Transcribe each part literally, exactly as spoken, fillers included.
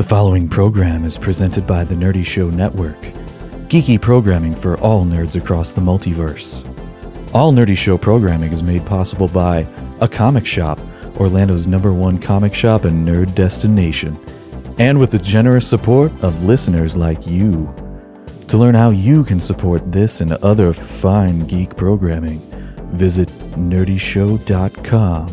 The following program is presented by the Nerdy Show Network, geeky programming for all nerds across the multiverse. All Nerdy Show programming is made possible by A Comic Shop, Orlando's number one comic shop and nerd destination, and with the generous support of listeners like you. To learn how you can support this and other fine geek programming, visit nerdy show dot com.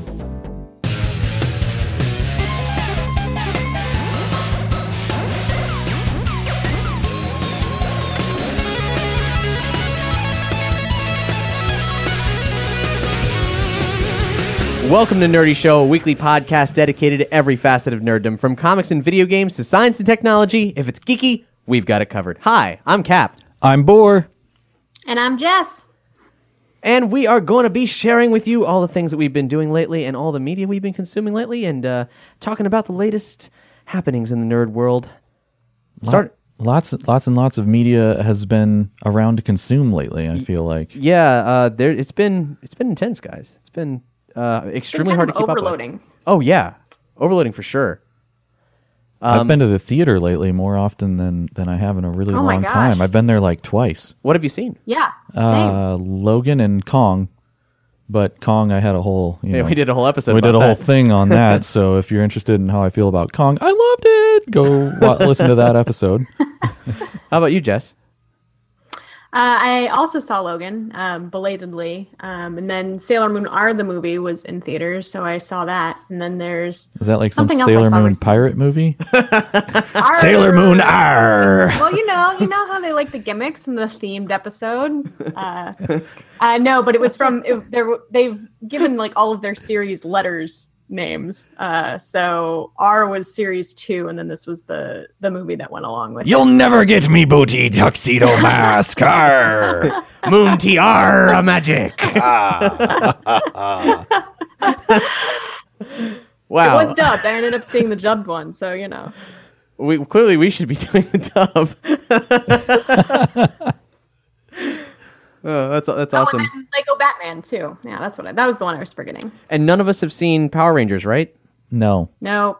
Welcome to Nerdy Show, a weekly podcast dedicated to every facet of nerddom, from comics and video games to science and technology. If it's geeky, we've got it covered. Hi, I'm Cap. I'm Boar. And I'm Jess. And we are going to be sharing with you all the things that we've been doing lately and all the media we've been consuming lately and uh, talking about the latest happenings in the nerd world. Start. Lots, lots and lots of media has been around to consume lately, I feel like. Yeah, uh, there. It's been it's been intense, guys. It's been uh, extremely hard to keep overloading. up with. Oh yeah, overloading for sure. Um, I've been to the theater lately more often than, than I have in a really Oh my long gosh. time. I've been there like twice. What have you seen? Yeah, same. Uh, Logan and Kong. But Kong, I had a whole... You Yeah, know, we did a whole episode We about did a whole that. thing on that, so if you're interested in how I feel about Kong, I loved it! Go wa- listen to that episode. How about you, Jess? Uh, I also saw Logan, um, belatedly. Um, and then Sailor Moon R, the movie, was in theaters, so I saw that. And then there's... Is that like some Something else I Sailor saw Moon recently. pirate movie? R. Sailor Moon R! Well, you know, you know how they like the gimmicks in the themed episodes. Uh, uh, no, but it was from it, there. They've given like all of their series letters names. Uh, so R was series two, and then this was the the movie that went along with. You'll never get me booty tuxedo mask! Arr. Moon Tiara magic. Wow. It was dubbed. I ended up seeing the dubbed one, so you know. We clearly we should be doing the dub. Oh, that's that's awesome. Oh, and then Lego Batman too. Yeah, that's what I, that was the one I was forgetting. And none of us have seen Power Rangers, right? No. No,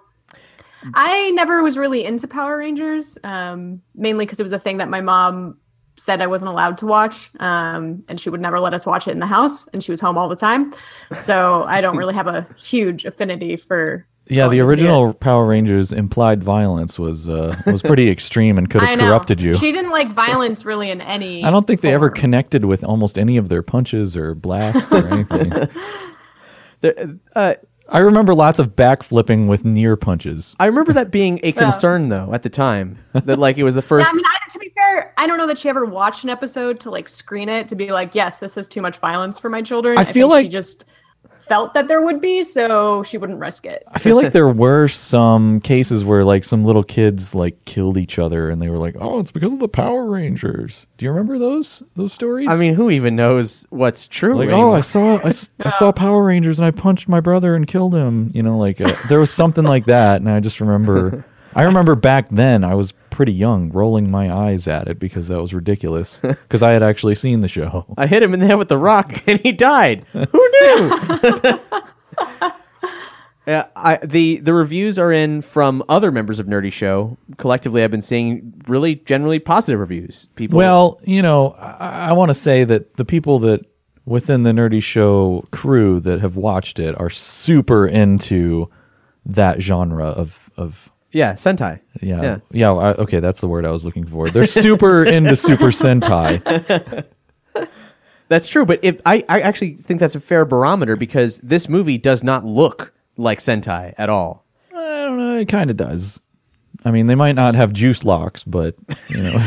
I never was really into Power Rangers, um, mainly because it was a thing that my mom said I wasn't allowed to watch, um, and she would never let us watch it in the house, and she was home all the time. So I don't really have a huge affinity for. Yeah, going the to see original it. Power Rangers implied violence was uh, was pretty extreme and could I have know. corrupted you. She didn't like violence really in any. I don't think they ever form. connected with almost any of their punches or blasts or anything. The- uh, I remember lots of backflipping with near punches. I remember that being a concern though at the time. That like it was the Yeah, first. I mean, I, to be fair, I don't know that she ever watched an episode to like screen it to be like, yes, this is too much violence for my children. I feel think like- she just felt that there would be, so she wouldn't risk it. I feel like there were some cases where like some little kids like killed each other and they were like, "Oh, it's because of the Power Rangers." Do you remember those those stories? I mean, who even knows what's true? like, anymore? "Oh, I saw I, s- I saw Power Rangers and I punched my brother and killed him." You know, like uh, there was something like that, and I just remember I remember back then I was pretty young rolling my eyes at it because that was ridiculous because I had actually seen the show. I hit him in the head with the rock and he died. Who knew? Yeah, I, the the reviews are in from other members of Nerdy Show. Collectively, I've been seeing really generally positive reviews. People, Well, you know, I, I want to say that the people that within the Nerdy Show crew that have watched it are super into that genre of of yeah, Sentai. yeah Yeah. yeah. I, okay, that's the word I was looking for. They're super into Super Sentai. That's true, but if I, I actually think that's a fair barometer because this movie does not look like Sentai at all. I don't know. It kind of does. I mean, they might not have juice locks, but you know.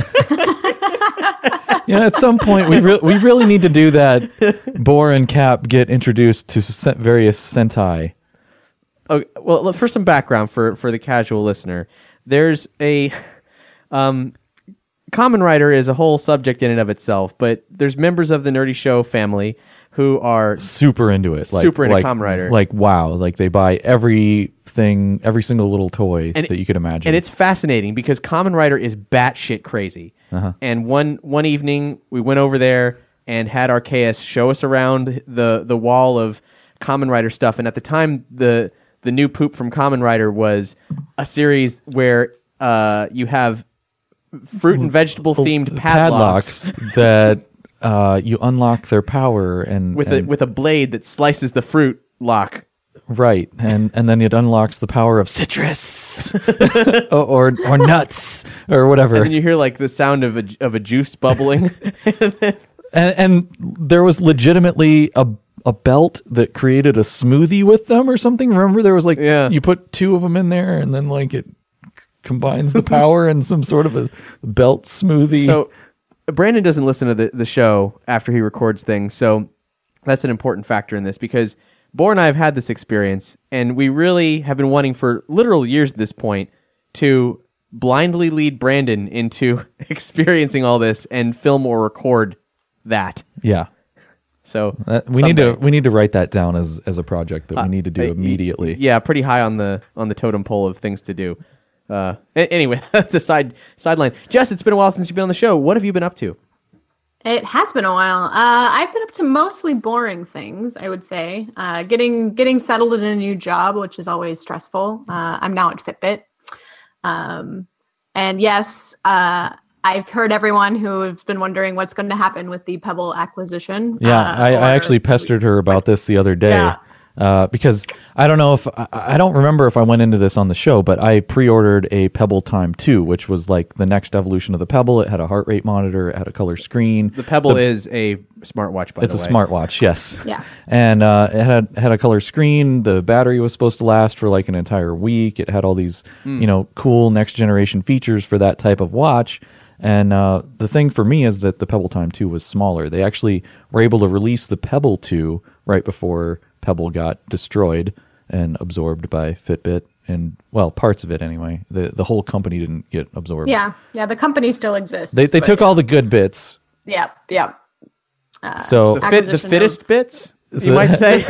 Yeah, at some point we re- we really need to do that. Boar and Cap get introduced to se- various Sentai. Okay, well, for some background for, for the casual listener, there's a um, Kamen Rider is a whole subject in and of itself, but there's members of the Nerdy Show family who are Super into it, like, Super into like, Kamen Rider. Like wow, like they buy everything, every single little toy And- that you could imagine. And it's fascinating because Kamen Rider is batshit crazy. Uh-huh. And one one evening we went over there and had our K S show us around the the wall of Kamen Rider stuff. And at the time the the new poop from Kamen Rider was a series where uh, you have fruit and vegetable themed padlocks, padlocks that uh, you unlock their power and with and, a with a blade that slices the fruit lock. right, and and then it unlocks the power of citrus or, or or nuts or whatever. And you hear like the sound of a of a juice bubbling. and, and there was legitimately a a belt that created a smoothie with them or something. Remember, there was like Yeah. you put two of them in there, and then like it combines the power in some sort of a belt smoothie. So Brandon doesn't listen to the, the show after he records things, so that's an important factor in this because Boar and I have had this experience, and we really have been wanting for literal years at this point to blindly lead Brandon into experiencing all this and film or record that. yeah. So Uh, we need someday. to we need to write that down as as a project that we need to do Uh, immediately. Yeah, pretty high on the on the totem pole of things to do. Uh, a- anyway, that's a side sideline. Jess, it's been a while since you've been on the show. What have you been up to? It has been a while. Uh, I've been up to mostly boring things, I would say. Uh, getting getting settled in a new job, which is always stressful. Uh, I'm now at Fitbit. Um, and yes, uh, I've heard everyone who have been wondering what's going to happen with the Pebble acquisition. Yeah, uh, I, I or- actually pestered her about this the other day. Yeah. Uh, because I don't know if I, I don't remember if I went into this on the show, but I pre-ordered a Pebble Time two, which was like the next evolution of the Pebble. It had a heart rate monitor, it had a color screen. The Pebble is a smartwatch, by It's the a way. smartwatch, yes. Yeah. And uh, it had had a color screen. The battery was supposed to last for like an entire week. It had all these, you know, cool next generation features for that type of watch. And uh, the thing for me is that the Pebble Time two was smaller. They actually were able to release the Pebble two right before Pebble got destroyed and absorbed by Fitbit. And, well, parts of it anyway. The the whole company didn't get absorbed. Yeah, yeah, the company still exists. They, they but took yeah. all the good bits. Yeah, yeah. So The, fit, the Acquisition fittest bits, Is you that- might say.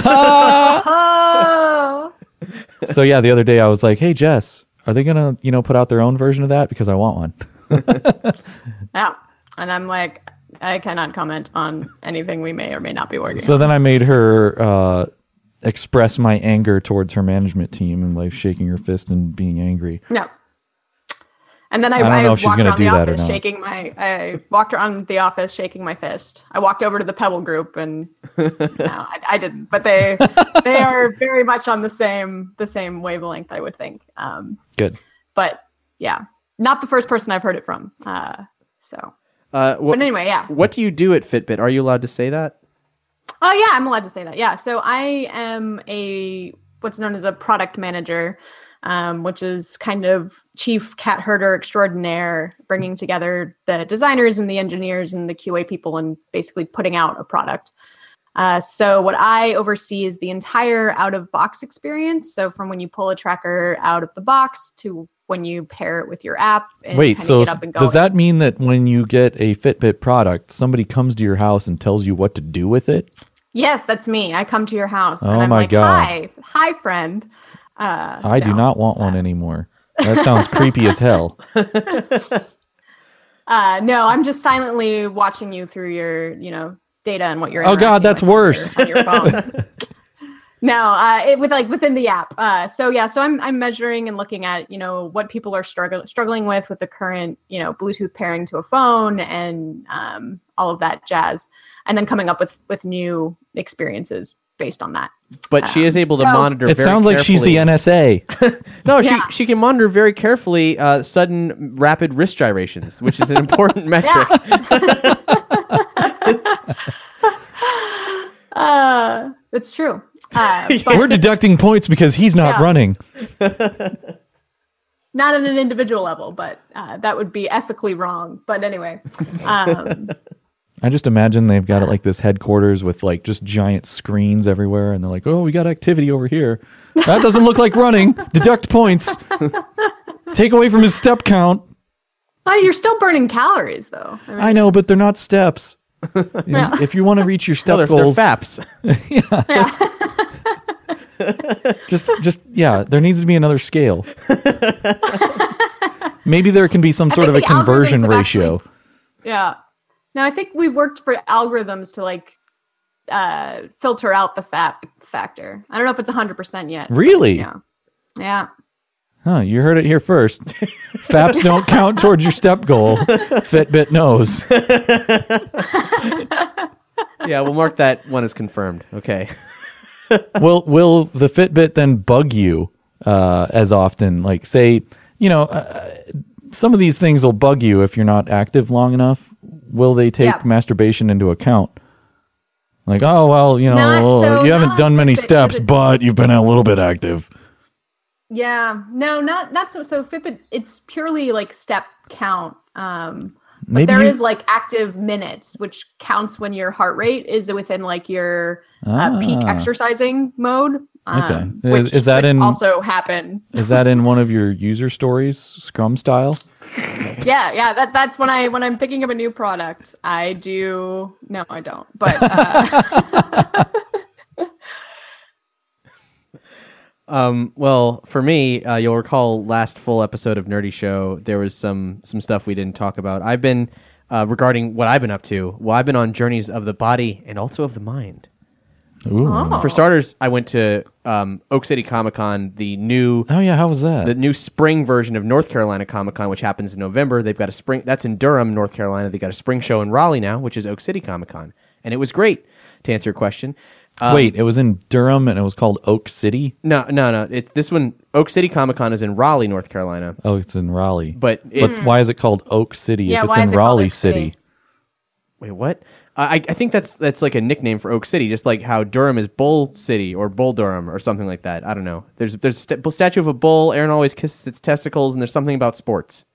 Oh, so yeah, the other day I was like, "Hey Jess, are they gonna you know put out their own version of that because I want one?" yeah. And I'm like, I cannot comment on anything we may or may not be working So on. then I made her uh, express my anger towards her management team and like shaking her fist and being angry. No. And then I, I don't I know if she's walked gonna around do the that or office not. shaking my. I walked around the office shaking my fist. I walked over to the Pebble group and no, I, I didn't. But they they are very much on the same the same wavelength, I would think. Um, Good. but yeah, not the first person I've heard it from. Uh, so, Uh, wh- but anyway, yeah. what do you do at Fitbit? Are you allowed to say that? Oh yeah, I'm allowed to say that. Yeah. So I am a what's known as a product manager, um, which is kind of chief cat herder extraordinaire, bringing together the designers and the engineers and the Q A people and basically putting out a product. Uh, so what I oversee is the entire out of box experience. So from when you pull a tracker out of the box to when you pair it with your app. And Wait, kinda so get up and does going. that mean that when you get a Fitbit product, somebody comes to your house and tells you what to do with it? Yes, that's me. I come to your house and Oh I'm my like, God. hi, hi, friend. Uh, I do no. not want one anymore. That sounds creepy as hell. Uh, no, I'm just silently watching you through your, you know, data and what you're. Oh, God, interacting that's with on your- worse. On your, phone. No, uh, it, with like within the app. Uh, so yeah, so I'm I'm measuring and looking at you know what people are struggling struggling with with the current you know Bluetooth pairing to a phone and um, all of that jazz, and then coming up with with new experiences based on that. But she is able to so- monitor. It very sounds like she's the carefully- N S A. No, she Yeah. she can monitor very carefully uh, sudden rapid wrist gyrations, which is an important metric. Uh, it's true. Uh, but We're deducting points because he's not Yeah. running. not at an individual level, but uh, that would be ethically wrong. But anyway, um, I just imagine they've got it like this headquarters with like just giant screens everywhere, and they're like, "Oh, we got activity over here. That doesn't look like running. Deduct points. Take away from his step count." oh, you're still burning calories, though. I mean, I know, but they're not steps. You know, if you want to reach your step No, they're, they're goals, faps. just just yeah, there needs to be another scale. Maybe there can be some sort of think a the algorithms conversion have ratio. actually- Yeah. No, I think we've worked for algorithms to like uh, filter out the fat factor. I don't know if it's one hundred percent yet. Really? Yeah. Yeah. Huh, you heard it here first. Faps don't count towards your step goal. Fitbit knows. Yeah, we'll mark that one as confirmed. Okay. will will the Fitbit then bug you uh, as often? Like, say, you know, uh, some of these things will bug you if you're not active long enough. Will they take Yeah. masturbation into account? Like, oh, well, you know, Not- well, so you haven't not done many Fitbit, 'cause steps, it's- but you've been a little bit active. Yeah. No, not not so. So Fitbit, it's purely like step count. Um, but Maybe there you- is like active minutes, which counts when your heart rate is within like your uh, peak Ah. exercising mode. Um, Okay. Which Is- is that could in- also happen? Is that in one of your user stories, Scrum style? Yeah, yeah. That that's when I when I'm thinking of a new product, I do. No, I don't. But uh, Um, well, for me, uh, you'll recall last full episode of Nerdy Show, there was some some stuff we didn't talk about. I've been uh, regarding what I've been up to. Well, I've been on journeys of the body and also of the mind. Ooh. Oh. For starters, I went to um, Oak City Comic Con, the new Oh, yeah, how was that? the new spring version of North Carolina Comic Con, which happens in November. They've got a spring that's in Durham, North Carolina. They got a spring show in Raleigh now, which is Oak City Comic Con, and it was great. To answer your question, um, Wait, it was in Durham and it was called Oak City? no, no, no. It, this one, Oak City Comic Con, is in Raleigh, North Carolina. Oh, it's in Raleigh. But it, But why is it called Oak City Yeah, if it's why in is it called Raleigh Oak City? City? wait, what? I, I think that's that's like a nickname for Oak City, just like how Durham is Bull City or Bull Durham or something like that. I don't know. There's there's a st- statue of a bull. Aaron always kisses its testicles, and there's something about sports.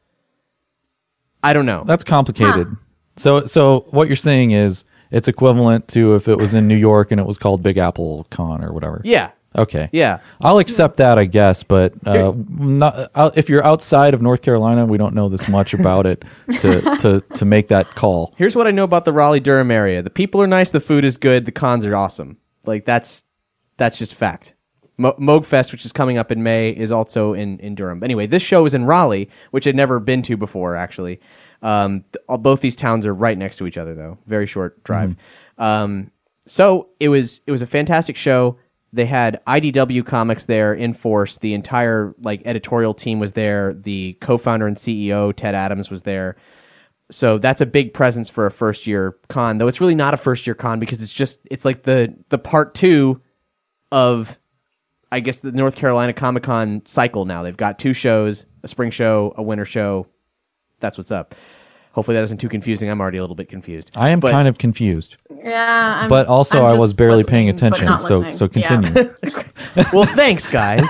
I don't know. That's complicated. So, so what you're saying is it's equivalent to if it was in New York and it was called Big Apple Con or whatever. yeah, Okay. yeah. I'll accept that, I guess, but uh, not, uh, if you're outside of North Carolina, we don't know this much about it to, to, to make that call. Here's what I know about the Raleigh Durham area: the people are nice, the food is good, the cons are awesome. Like that's that's just fact. Mo- Moogfest, which is coming up in May, is also in in Durham. Anyway, this show is in Raleigh, which I'd never been to before. Actually, um, th- all- both these towns are right next to each other, though. Very short drive. Um, so it was it was a fantastic show. They had I D W Comics there in force. The entire like editorial team was there. The co-founder and C E O Ted Adams was there. So that's a big presence for a first year con, though it's really not a first year con because it's just it's like the the part two of I guess the North Carolina Comic Con cycle now. They've got two shows, a spring show, a winter show. That's what's up. Hopefully that isn't too confusing. I'm already a little bit confused. I am But- kind of confused, yeah. I'm, but also I'm I was just barely paying listening, but attention. not So, listening. so Yeah. continue. Well, thanks, guys.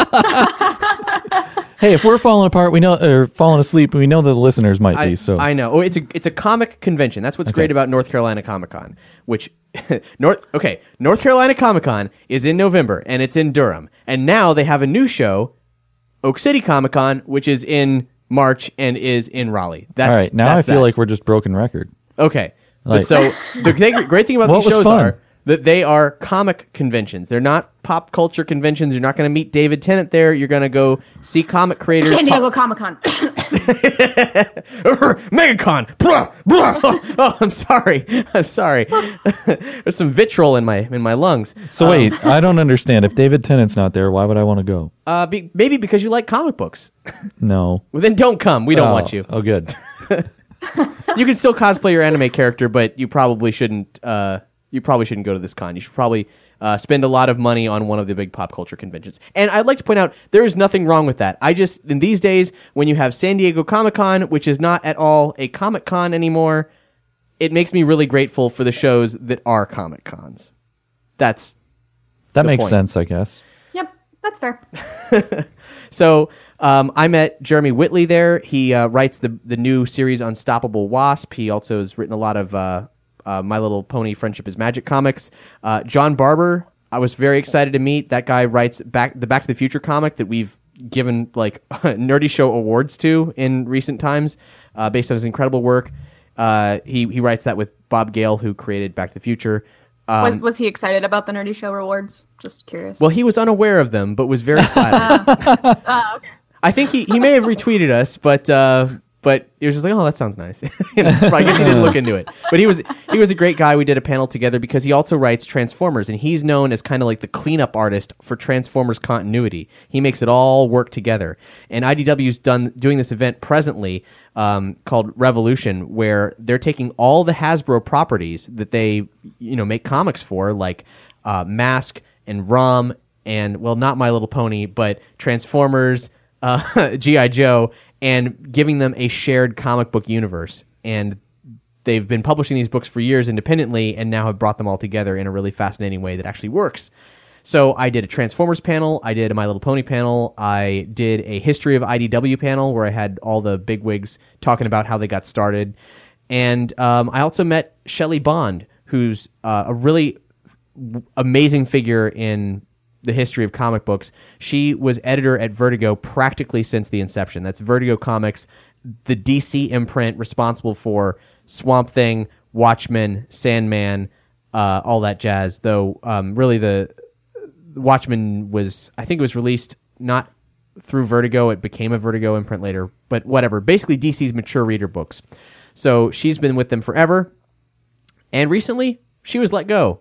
Hey, if we're falling apart, we know, or falling asleep, we know that the listeners might I, be. So I know. Oh, it's a it's a comic convention. That's what's great about North Carolina Comic Con. Which North okay, North Carolina Comic Con is in November and it's in Durham. And now they have a new show, Oak City Comic Con, which is in March and is in Raleigh. That's all right, now I that's feel that. like we're just broken record. Okay. Like- but so the thing, great thing about What these was shows fun? are that they are comic conventions. They're not pop culture conventions. You're not going to meet David Tennant there. You're going to go see comic creators. San talk- Diego Comic Con. MegaCon. Blah, blah. Oh, I'm sorry. I'm sorry. There's some vitriol in my in my lungs. So wait, I don't understand. If David Tennant's not there, why would I want to go? Uh, be, maybe because you like comic books. No. Well, then don't come. We don't Oh, want you. Oh, good. You can still cosplay your anime character, but you probably shouldn't. Uh, you probably shouldn't go to this con. You should probably uh, spend a lot of money on one of the big pop culture conventions. And I'd like to point out there is nothing wrong with that. I just in these days when you have San Diego Comic Con, which is not at all a Comic Con anymore, it makes me really grateful for the shows that are Comic Cons. That's That The makes point. sense, I guess. Yep, that's fair. So um, I met Jeremy Whitley there. He uh, writes the the new series Unstoppable Wasp. He also has written a lot of uh, uh, My Little Pony Friendship is Magic comics. Uh, John Barber, I was very excited to meet. That guy writes back the Back to the Future comic that we've given like Nerdy Show awards to in recent times, uh, based on his incredible work. Uh, he he writes that with Bob Gale, who created Back to the Future. Um, was was he excited about the Nerdy Show rewards? Just curious. well, he was unaware of them, but was very flattered. Ah, okay. I think he, he may have retweeted us, but uh, But he was just like, oh, that sounds nice. You know, I guess he didn't look into it. But he was he was a great guy. We did a panel together because he also writes Transformers, and he's known as kind of like the cleanup artist for Transformers continuity. He makes it all work together. And I D W's done doing this event presently um, called Revolution, where they're taking all the Hasbro properties that they you know make comics for, like uh, Mask and ROM and, well, not My Little Pony, but Transformers, uh, G I. Joe, and giving them a shared comic book universe. And they've been publishing these books for years independently and now have brought them all together in a really fascinating way that actually works. So I did a Transformers panel, I did a My Little Pony panel, I did a History of I D W panel where I had all the bigwigs talking about how they got started. And um, I also met Shelley Bond, who's uh, a really amazing figure in the history of comic books. She was editor at Vertigo practically since the inception. That's Vertigo Comics, the D C imprint responsible for Swamp Thing, Watchmen, Sandman, uh, all that jazz. Though um, really the Watchmen was, I think it was released not through Vertigo. It became a Vertigo imprint later, but whatever. Basically D C's mature reader books. So she's been with them forever. And recently she was let go.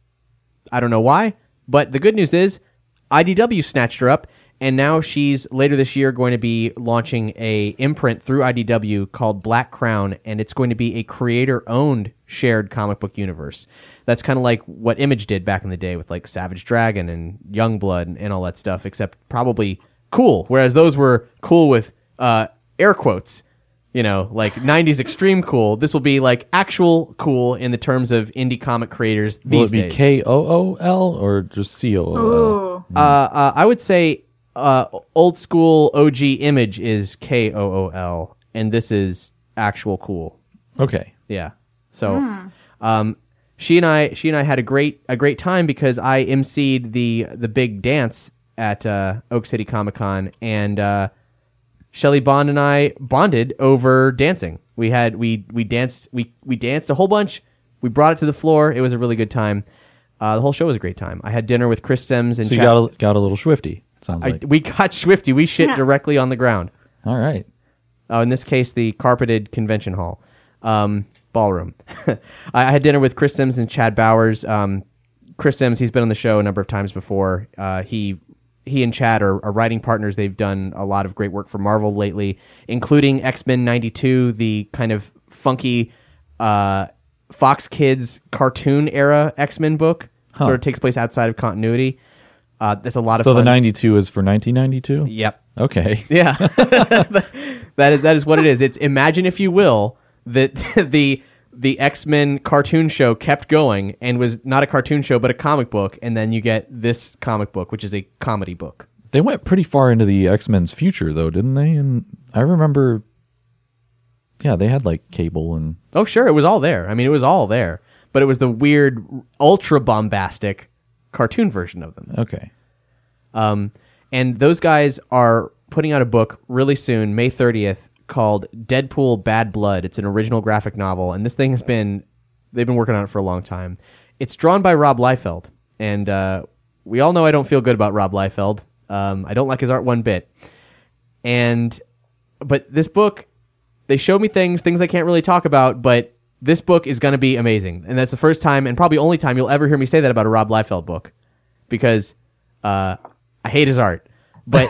I don't know why. But the good news is I D W snatched her up, and now she's later this year going to be launching a imprint through I D W called Black Crown, and it's going to be a creator-owned shared comic book universe. That's kind of like what Image did back in the day with like Savage Dragon and Youngblood and, and all that stuff, except probably cool, whereas those were cool with uh, air quotes. You know, like nineties extreme cool. This will be like actual cool in the terms of indie comic creators these Will it be days. K O O L or just C O O L? Ooh. Uh, uh, I would say uh, old school O G Image is K O O L, and this is actual cool. Okay. Yeah. So, um, she and I, she and I had a great a great time because I emceed the the big dance at uh, Oak City Comic Con, and uh, Shelley Bond and I bonded over dancing. We had we we danced we we danced a whole bunch. We brought it to the floor. It was a really good time. Uh, the whole show was a great time. I had dinner with Chris Sims and So you Chad- got a, got a little swifty, it sounds I, like. we got swifty. We shit Yeah. directly on the ground. All right. Uh, in this case, the carpeted convention hall, um, ballroom. I, I had dinner with Chris Sims and Chad Bowers. Um, Chris Sims, he's been on the show a number of times before. Uh, he he and Chad are, are writing partners. They've done a lot of great work for Marvel lately, including X-Men ninety-two, the kind of funky uh, Fox Kids cartoon era X-Men book. Huh. Sort of takes place outside of continuity. Uh, that's a lot of So fun. the ninety-two is for nineteen ninety-two? Yep. Okay. Yeah, that is that is what it is. It's imagine, if you will, that the the X-Men cartoon show kept going and was not a cartoon show but a comic book, and then you get this comic book, which is a comedy book. They went pretty far into the X-Men's future, though, didn't they? And I remember, yeah, they had like Cable and... Oh, sure, it was all there. I mean, it was all there, but it was the weird, ultra bombastic cartoon version of them. Okay. Um, and those guys are putting out a book really soon, May thirtieth, called Deadpool Bad Blood. It's an original graphic novel, and this thing has been, they've been working on it for a long time. It's drawn by Rob Liefeld, and uh, we all know I don't feel good about Rob Liefeld. Um, I don't like his art one bit. And, but this book, they showed me things, things I can't really talk about, but this book is going to be amazing. And that's the first time, and probably only time, you'll ever hear me say that about a Rob Liefeld book. Because uh, I hate his art. But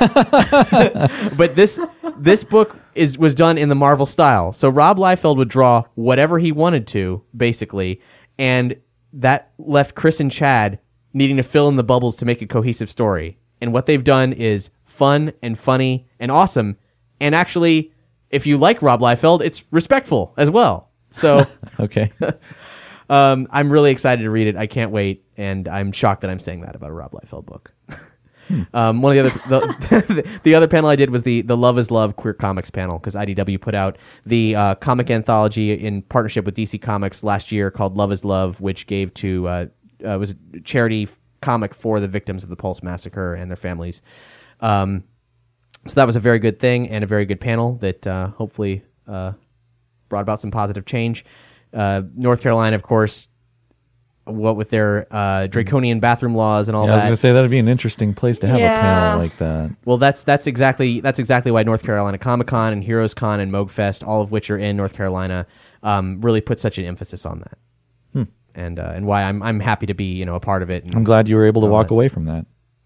but this this book is was done in the Marvel style. So Rob Liefeld would draw whatever he wanted to, basically, and that left Chris and Chad needing to fill in the bubbles to make a cohesive story. And what they've done is fun and funny and awesome. And actually, if you like Rob Liefeld, it's respectful as well. So Okay. um, I'm really excited to read it. I can't wait, and I'm shocked that I'm saying that about a Rob Liefeld book. Um, one of the other the, the other panel I did was the the Love is Love Queer Comics panel, because I D W put out the uh, comic anthology in partnership with D C Comics last year called Love is Love, which gave to uh, uh, was a charity comic for the victims of the Pulse Massacre and their families. Um, so that was a very good thing and a very good panel that uh, hopefully uh, brought about some positive change. Uh, North Carolina, of course, what with their uh, draconian bathroom laws and all Yeah, I was that. going to say that'd be an interesting place to have Yeah. a panel like that. Well, that's that's exactly that's exactly why North Carolina Comic Con and Heroes Con and MoGFest, all of which are in North Carolina, um, really put such an emphasis on that, Hmm. and uh, and why I'm I'm happy to be you know a part of it. And I'm glad you were able to all walk that. away from that.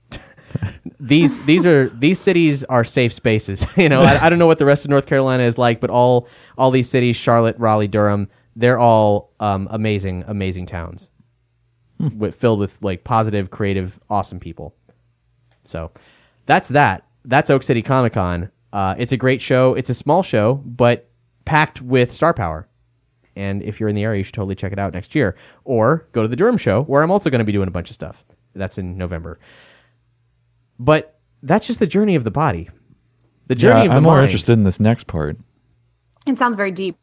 These these are these cities are safe spaces. you know, I, I don't know what the rest of North Carolina is like, but all all these cities, Charlotte, Raleigh, Durham, they're all um, amazing, amazing towns, with, filled with like positive, creative, awesome people. So that's that. That's Oak City Comic Con. Uh, it's a great show. It's a small show, but packed with star power. And if you're in the area, you should totally check it out next year. Or go to the Durham show, where I'm also going to be doing a bunch of stuff. That's in November. But that's just the journey of the body. The journey Yeah, of the I'm more mind. interested in this next part. It sounds very deep.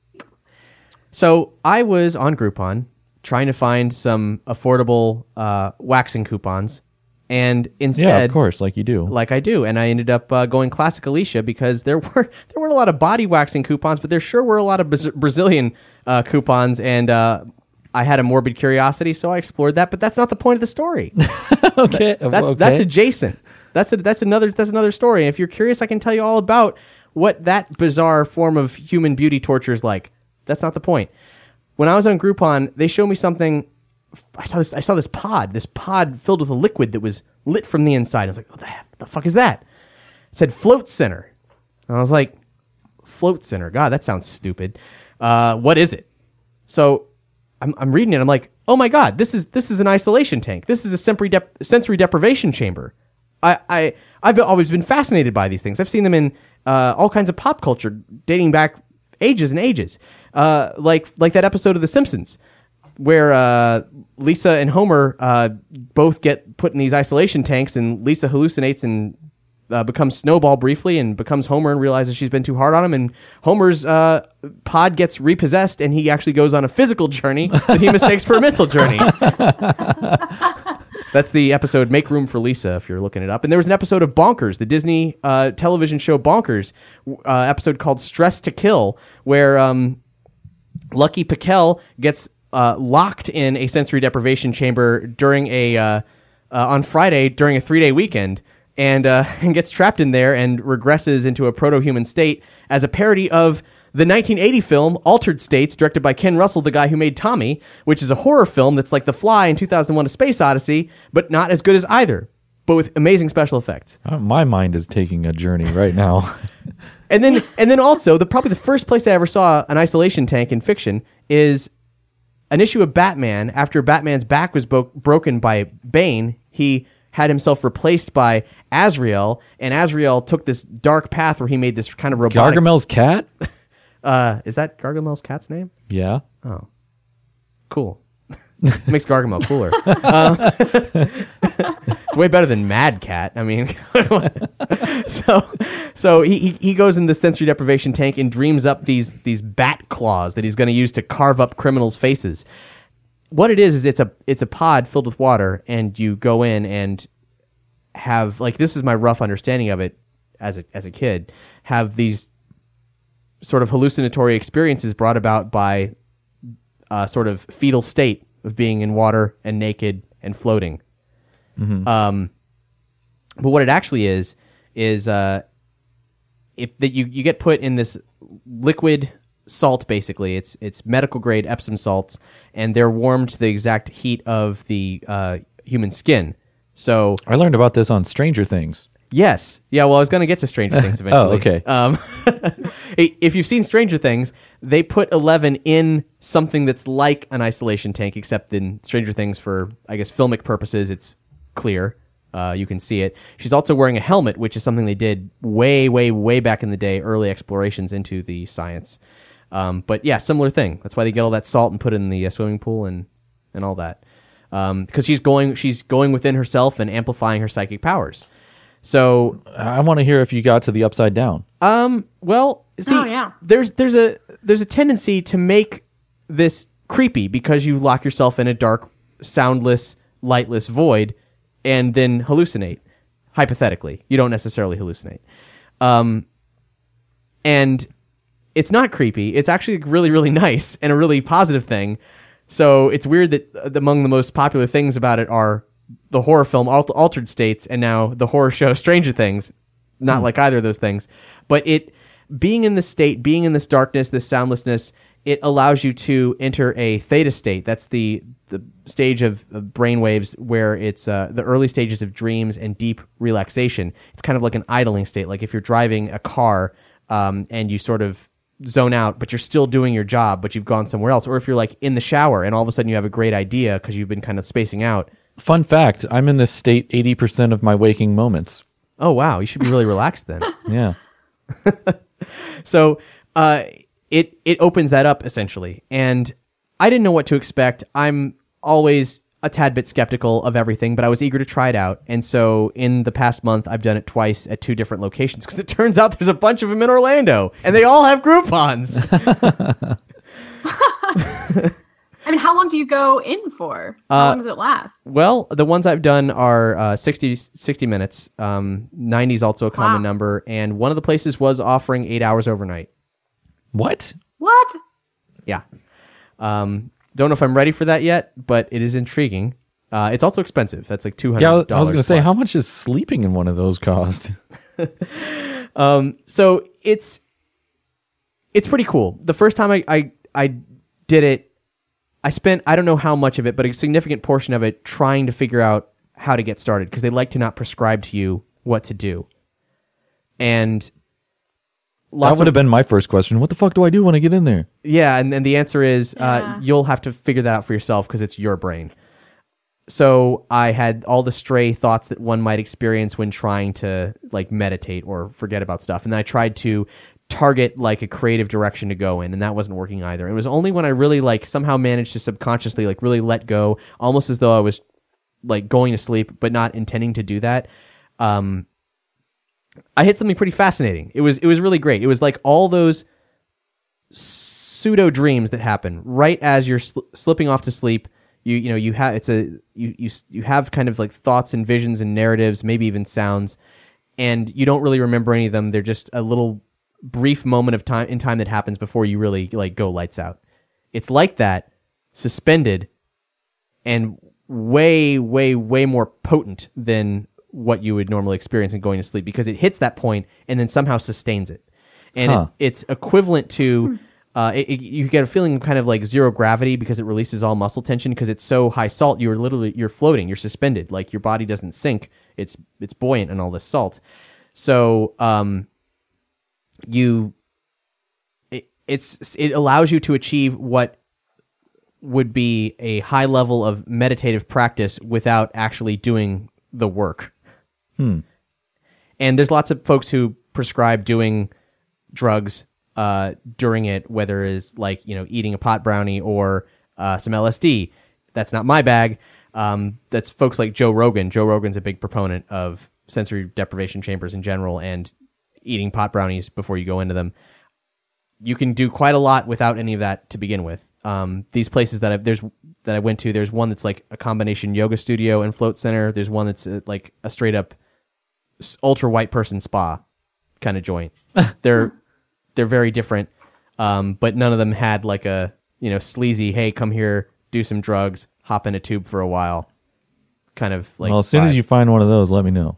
So I was on Groupon trying to find some affordable uh, waxing coupons. And instead, Yeah, of course, like you do. like I do, and I ended up uh, going classic Alicia because there were there weren't a lot of body waxing coupons, but there sure were a lot of Braz- Brazilian uh, coupons, and uh, I had a morbid curiosity, so I explored that. But that's not the point of the story. okay, That's okay. that's adjacent. That's a, that's another that's another story. And if you're curious, I can tell you all about what that bizarre form of human beauty torture is like. That's not the point. When I was on Groupon, they showed me something. I saw this. I saw this pod. This pod filled with a liquid that was lit from the inside. I was like, "What the, heck, what the fuck is that?" It said "Float Center," and I was like, "Float Center? God, that sounds stupid. Uh, what is it?" So I'm, I'm reading it. I'm like, "Oh my god, this is this is an isolation tank. This is a sensory dep- sensory deprivation chamber." I, I I've always been fascinated by these things. I've seen them in uh, all kinds of pop culture, dating back ages and ages. Uh, like like that episode of The Simpsons, where uh, Lisa and Homer uh, both get put in these isolation tanks, and Lisa hallucinates and uh, becomes Snowball briefly, and becomes Homer and realizes she's been too hard on him. And Homer's uh, pod gets repossessed, and he actually goes on a physical journey that he mistakes for a mental journey. That's the episode Make Room for Lisa, if you're looking it up. And there was an episode of Bonkers, the Disney uh, television show Bonkers, uh, episode called Stress to Kill, where um, Lucky Piquel gets uh, locked in a sensory deprivation chamber during a uh, uh, on Friday during a three-day weekend, and, uh, and gets trapped in there and regresses into a proto-human state as a parody of the nineteen eighty film Altered States, directed by Ken Russell, the guy who made Tommy, which is a horror film that's like The Fly in two thousand one: A Space Odyssey, but not as good as either, but with amazing special effects. Uh, my mind is taking a journey right now. And then, and then also, the probably the first place I ever saw an isolation tank in fiction is an issue of Batman. After Batman's back was bo- broken by Bane, he had himself replaced by Azrael, and Azrael took this dark path where he made this kind of robotic. Gargamel's cat? Uh, is that Gargamel's cat's name? Yeah. Oh, cool. Makes Gargamel cooler. Uh, it's way better than Mad Cat. I mean, so so he, he he goes in the sensory deprivation tank and dreams up these these bat claws that he's going to use to carve up criminals' faces. What it is is it's a it's a pod filled with water, and you go in and have, like, this is my rough understanding of it as a as a kid, have these sort of hallucinatory experiences brought about by a sort of fetal state of being in water and naked and floating. Mm-hmm. Um, but what it actually is is uh, if that you, you get put in this liquid salt. Basically, it's it's medical grade Epsom salts, and they're warmed to the exact heat of the uh, human skin. So I learned about this on Stranger Things. yes. Yeah, well, I was going to get to Stranger Things eventually. Oh, okay. Um, if you've seen Stranger Things, they put Eleven in something that's like an isolation tank, except in Stranger Things, for, I guess, filmic purposes, it's clear. Uh, you can see it. She's also wearing a helmet, which is something they did way, way, way back in the day, early explorations into the science. Um, but yeah, similar thing. That's why they get all that salt and put it in the uh, swimming pool and, and all that. Um, because she's going, she's going within herself and amplifying her psychic powers. So, I want to hear if you got to the upside down. um, well, see, Oh, yeah. there's there's a there's a tendency to make this creepy because you lock yourself in a dark, soundless, lightless void, and then hallucinate. Hypothetically, you don't necessarily hallucinate, um, and it's not creepy. It's actually really, really nice and a really positive thing. So it's weird that uh, among the most popular things about it are the horror film Al- Altered States and now the horror show Stranger Things. Not hmm. like either of those things. But it being in this state, being in this darkness, this soundlessness, it allows you to enter a theta state. That's the the stage of, of brainwaves where it's uh, the early stages of dreams and deep relaxation. It's kind of like an idling state. Like if you're driving a car um, and you sort of zone out, but you're still doing your job, but you've gone somewhere else. Or if you're like in the shower and all of a sudden you have a great idea because you've been kind of spacing out. Fun fact, I'm in this state eighty percent of my waking moments. Oh, wow. You should be really relaxed then. Yeah. So uh, it it opens that up, essentially. And I didn't know what to expect. I'm always a tad bit skeptical of everything, but I was eager to try it out. And so in the past month, I've done it twice at two different locations because it turns out there's a bunch of them in Orlando, and they all have Groupons. I mean, how long do you go in for? How uh, long does it last? Well, the ones I've done are uh, sixty, sixty minutes. Um, ninety is also a common wow. number. And one of the places was offering eight hours overnight. What? What? Yeah. Um, don't know if I'm ready for that yet, but it is intriguing. Uh, it's also expensive. That's like two hundred dollars. Yeah, I was going to say, how much is sleeping in one of those cost? um, so it's it's pretty cool. The first time I, I, I did it, I spent, I don't know how much of it, but a significant portion of it trying to figure out how to get started because they like to not prescribe to you what to do. And that would of, have been my first question. What the fuck do I do when I get in there? Yeah, and, and the answer is yeah. uh, you'll have to figure that out for yourself because it's your brain. So I had all the stray thoughts that one might experience when trying to like meditate or forget about stuff. And then I tried to target like a creative direction to go in, and that wasn't working either. It was only when I really like somehow managed to subconsciously like really let go, almost as though I was like going to sleep but not intending to do that. Um, I hit something pretty fascinating. It was it was really great. It was like all those pseudo dreams that happen right as you're sl- slipping off to sleep. You you know you have it's a you you you have kind of like thoughts and visions and narratives, maybe even sounds, and you don't really remember any of them. They're just a little brief moment of time in time that happens before you really like go lights out. It's like that, suspended, and way, way, way more potent than what you would normally experience in going to sleep because it hits that point and then somehow sustains it. And huh. it, it's equivalent to, uh, it, it, you get a feeling of kind of like zero gravity because it releases all muscle tension because it's so high salt. You're literally, you're floating, you're suspended. Like your body doesn't sink. It's, it's buoyant in all this salt. So, um, you it, it's it allows you to achieve what would be a high level of meditative practice without actually doing the work. Hmm. And there's lots of folks who prescribe doing drugs uh, during it, whether it's like, you know, eating a pot brownie or uh, some L S D. That's not my bag. Um, that's folks like Joe Rogan. Joe Rogan's a big proponent of sensory deprivation chambers in general and eating pot brownies before you go into them. You can do quite a lot without any of that to begin with. Um, these places that I there's that I went to, there's one that's like a combination yoga studio and float center. There's one that's uh, like a straight up ultra white person spa kind of joint. they're they're very different, um, but none of them had like a you know sleazy, hey, come here, do some drugs, hop in a tube for a while, kind of like. Well, as soon vibe. as you find one of those, let me know.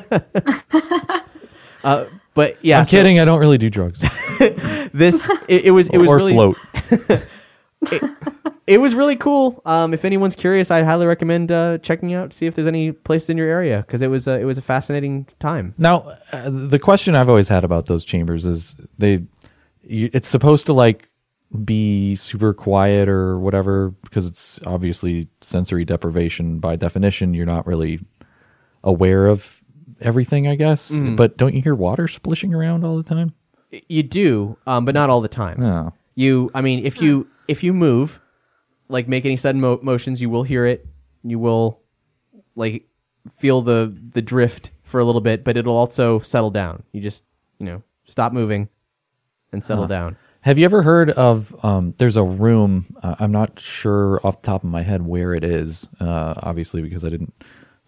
uh, But yeah, I'm so, kidding. I don't really do drugs. this it, it was it was or really float. it, it was really cool. Um, if anyone's curious, I'd highly recommend uh, checking out, see if there's any places in your area because it was a, it was a fascinating time. Now, uh, the question I've always had about those chambers is they, you, it's supposed to like be super quiet or whatever because it's obviously sensory deprivation by definition. You're not really aware of everything, I guess. Mm. But don't you hear water splishing around all the time? You do, um, but not all the time. No. You, I mean, if you if you move, like make any sudden mo- motions, you will hear it. You will, like, feel the the drift for a little bit, but it'll also settle down. You just, you know, stop moving and settle huh. down. Have you ever heard of? Um, there's a room. Uh, I'm not sure off the top of my head where it is. Uh, obviously, because I didn't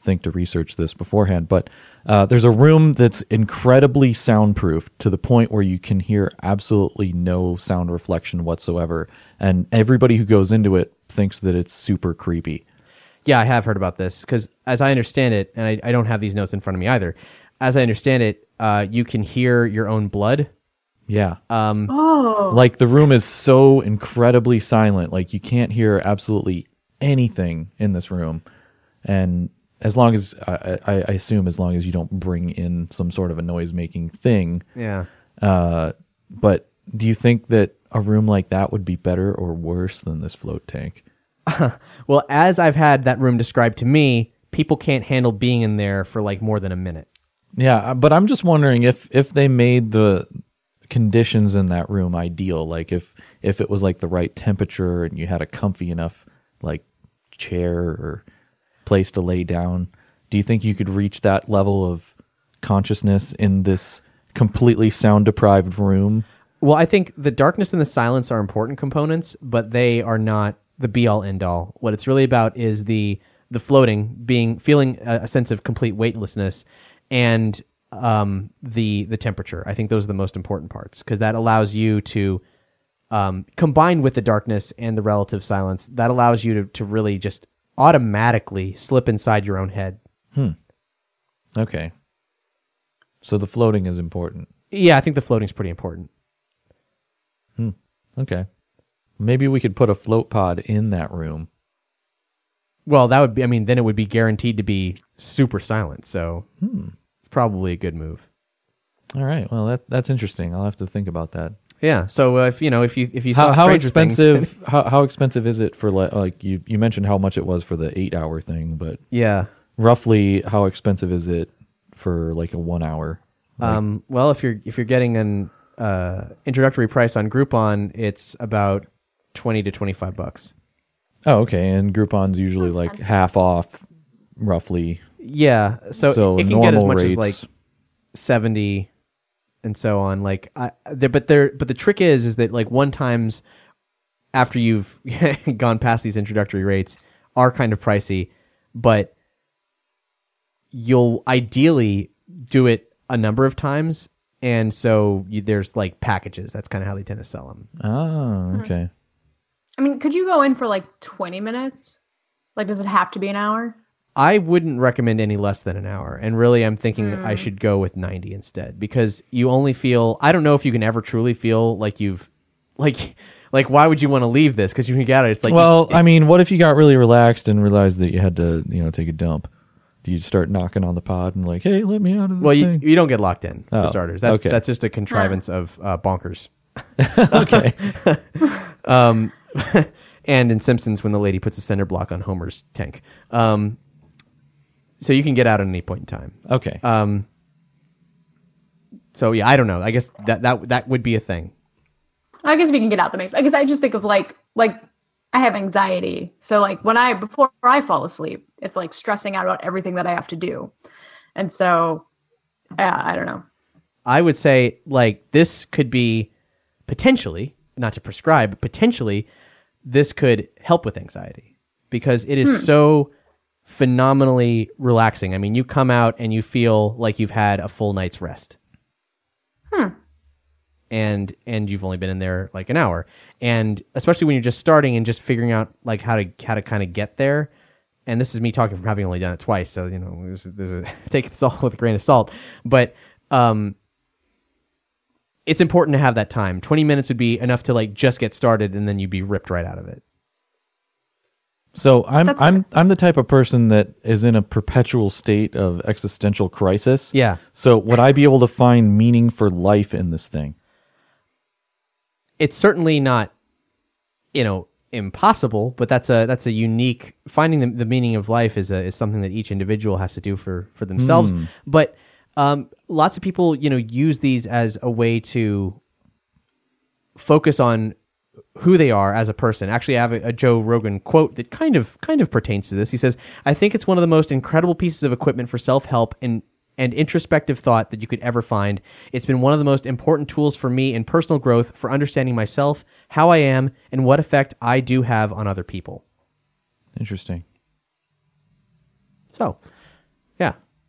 think to research this beforehand, but uh, there's a room that's incredibly soundproof to the point where you can hear absolutely no sound reflection whatsoever, and everybody who goes into it thinks that it's super creepy. Yeah, I have heard about this because, as I understand it, and I, I don't have these notes in front of me either. As I understand it, uh, you can hear your own blood. Yeah. Um, Oh. Like the room is so incredibly silent, like you can't hear absolutely anything in this room. And as long as, I, I I assume as long as you don't bring in some sort of a noise-making thing. yeah. Uh, but do you think that a room like that would be better or worse than this float tank? Well, as I've had that room described to me, people can't handle being in there for like more than a minute. Yeah, but I'm just wondering if, if they made the conditions in that room ideal, like if, if it was like the right temperature and you had a comfy enough like chair or place to lay down, do you think you could reach that level of consciousness in this completely sound deprived room? Well, I think the darkness and the silence are important components, but they are not the be all end all. What it's really about is the the floating, being feeling a, a sense of complete weightlessness, and um, the the temperature. I think those are the most important parts because that allows you to um, combine with the darkness and the relative silence. That allows you to to really just automatically slip inside your own head. Okay. So the floating is important. Yeah, I think the floating's pretty important. Okay. Maybe we could put a float pod in that room. Well, that would be, I mean, then it would be guaranteed to be super silent. So it's probably a good move. All right. Well, that that's interesting. I'll have to think about that. Yeah. So uh, if you know, if you if you saw How, how Stranger Things- expensive? how, how expensive is it for like, like you? You mentioned how much it was for the eight hour thing, but yeah. roughly how expensive is it for like a one hour? Um. Well, if you're if you're getting an uh, introductory price on Groupon, it's about twenty to twenty five bucks. Oh, okay. And Groupon's usually like half off, roughly. Yeah. So, So it can get as normal much as rates- like seventy and so on. Like, I, there, but there, but the trick is, is that like one times after you've gone past these introductory rates are kind of pricey, but you'll ideally do it a number of times. And so you, there's like packages. That's kind of how they tend to sell them. Oh, okay. I mean, could you go in for like twenty minutes? Like, does it have to be an hour? I wouldn't recommend any less than an hour. And really, I'm thinking I should go with ninety instead because you only feel, I don't know if you can ever truly feel like you've, like, like why would you want to leave this? Because you can get it. It's like, Well, I mean, what if you got really relaxed and realized that you had to, you know, take a dump? Do you start knocking on the pod and like, hey, let me out of this well, you, thing? you don't get locked in Oh, for starters. That's okay. that's just a contrivance of uh, bonkers. Okay. Um, and in Simpsons, when the lady puts a cinder block on Homer's tank. Um, so you can get out at any point in time. Okay. Um, so yeah, I don't know. I guess that that that would be a thing. I guess we can get out the mix. I guess I just think of like like I have anxiety, so like when I before I fall asleep, it's like stressing out about everything that I have to do, and so yeah, I don't know. I would say like this could be potentially, not to prescribe, but potentially this could help with anxiety because it is so phenomenally relaxing. I mean, you come out and you feel like you've had a full night's rest. Hmm. And and you've only been in there like an hour. And especially when you're just starting and just figuring out like how to how to kind of get there. And this is me talking from having only done it twice, so you know, there's, there's a take this all with a grain of salt. But um it's important to have that time. twenty minutes would be enough to like just get started and then you'd be ripped right out of it. So I'm That's I'm I'm the type of person that is in a perpetual state of existential crisis. Yeah. So would I be able to find meaning for life in this thing? It's certainly not, you know, impossible, but that's a that's a unique finding the, the meaning of life is a is something that each individual has to do for for themselves. But um, lots of people, you know, use these as a way to focus on who they are as a person. Actually, I have a, a Joe Rogan quote that kind of kind of pertains to this. He says, "I think it's one of the most incredible pieces of equipment for self-help and and introspective thought that you could ever find. It's been one of the most important tools for me in personal growth for understanding myself, how I am, and what effect I do have on other people." Interesting. So,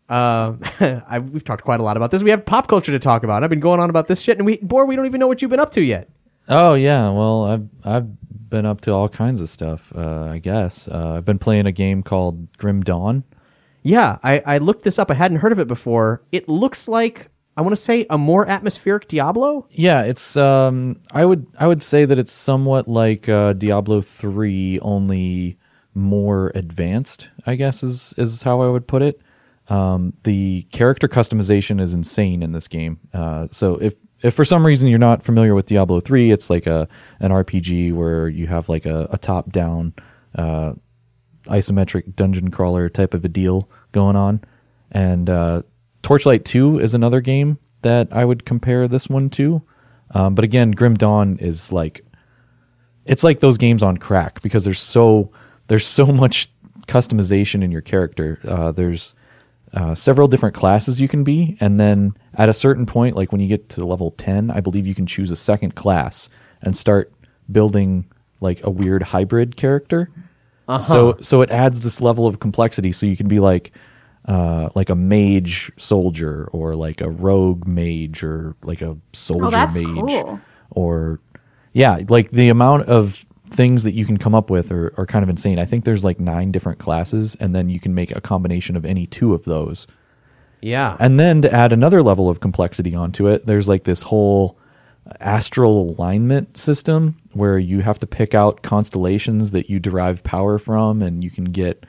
Uh, I, we've talked quite a lot about this. We have pop culture to talk about. I've been going on about this shit, and we, Boar, we don't even know what you've been up to yet. Oh yeah, well I've I've been up to all kinds of stuff. Uh, I guess uh, I've been playing a game called Grim Dawn. Yeah, I, I looked this up. I hadn't heard of it before. It looks like, I want to say, a more atmospheric Diablo. Yeah, it's um I would I would say that it's somewhat like uh, Diablo three, only more advanced, I guess is is how I would put it. Um, the character customization is insane in this game. Uh, so if if for some reason you're not familiar with Diablo three, it's like a an R P G where you have like a, a top down uh, isometric dungeon crawler type of a deal going on. And uh, Torchlight two is another game that I would compare this one to. Um, but again, Grim Dawn is like, it's like those games on crack because there's so there's so much customization in your character. Uh, there's uh, several different classes you can be, and then at a certain point, like when you get to level ten, I believe you can choose a second class and start building like a weird hybrid character. Uh-huh. So so it adds this level of complexity. So you can be like uh, like a mage soldier, or like a rogue mage, or like a soldier Oh, that's mage, cool. or yeah, like the amount of things that you can come up with are, are kind of insane. I think there's like nine different classes, and then you can make a combination of any two of those. Yeah. And then to add another level of complexity onto it, there's like this whole astral alignment system where you have to pick out constellations that you derive power from, and you can get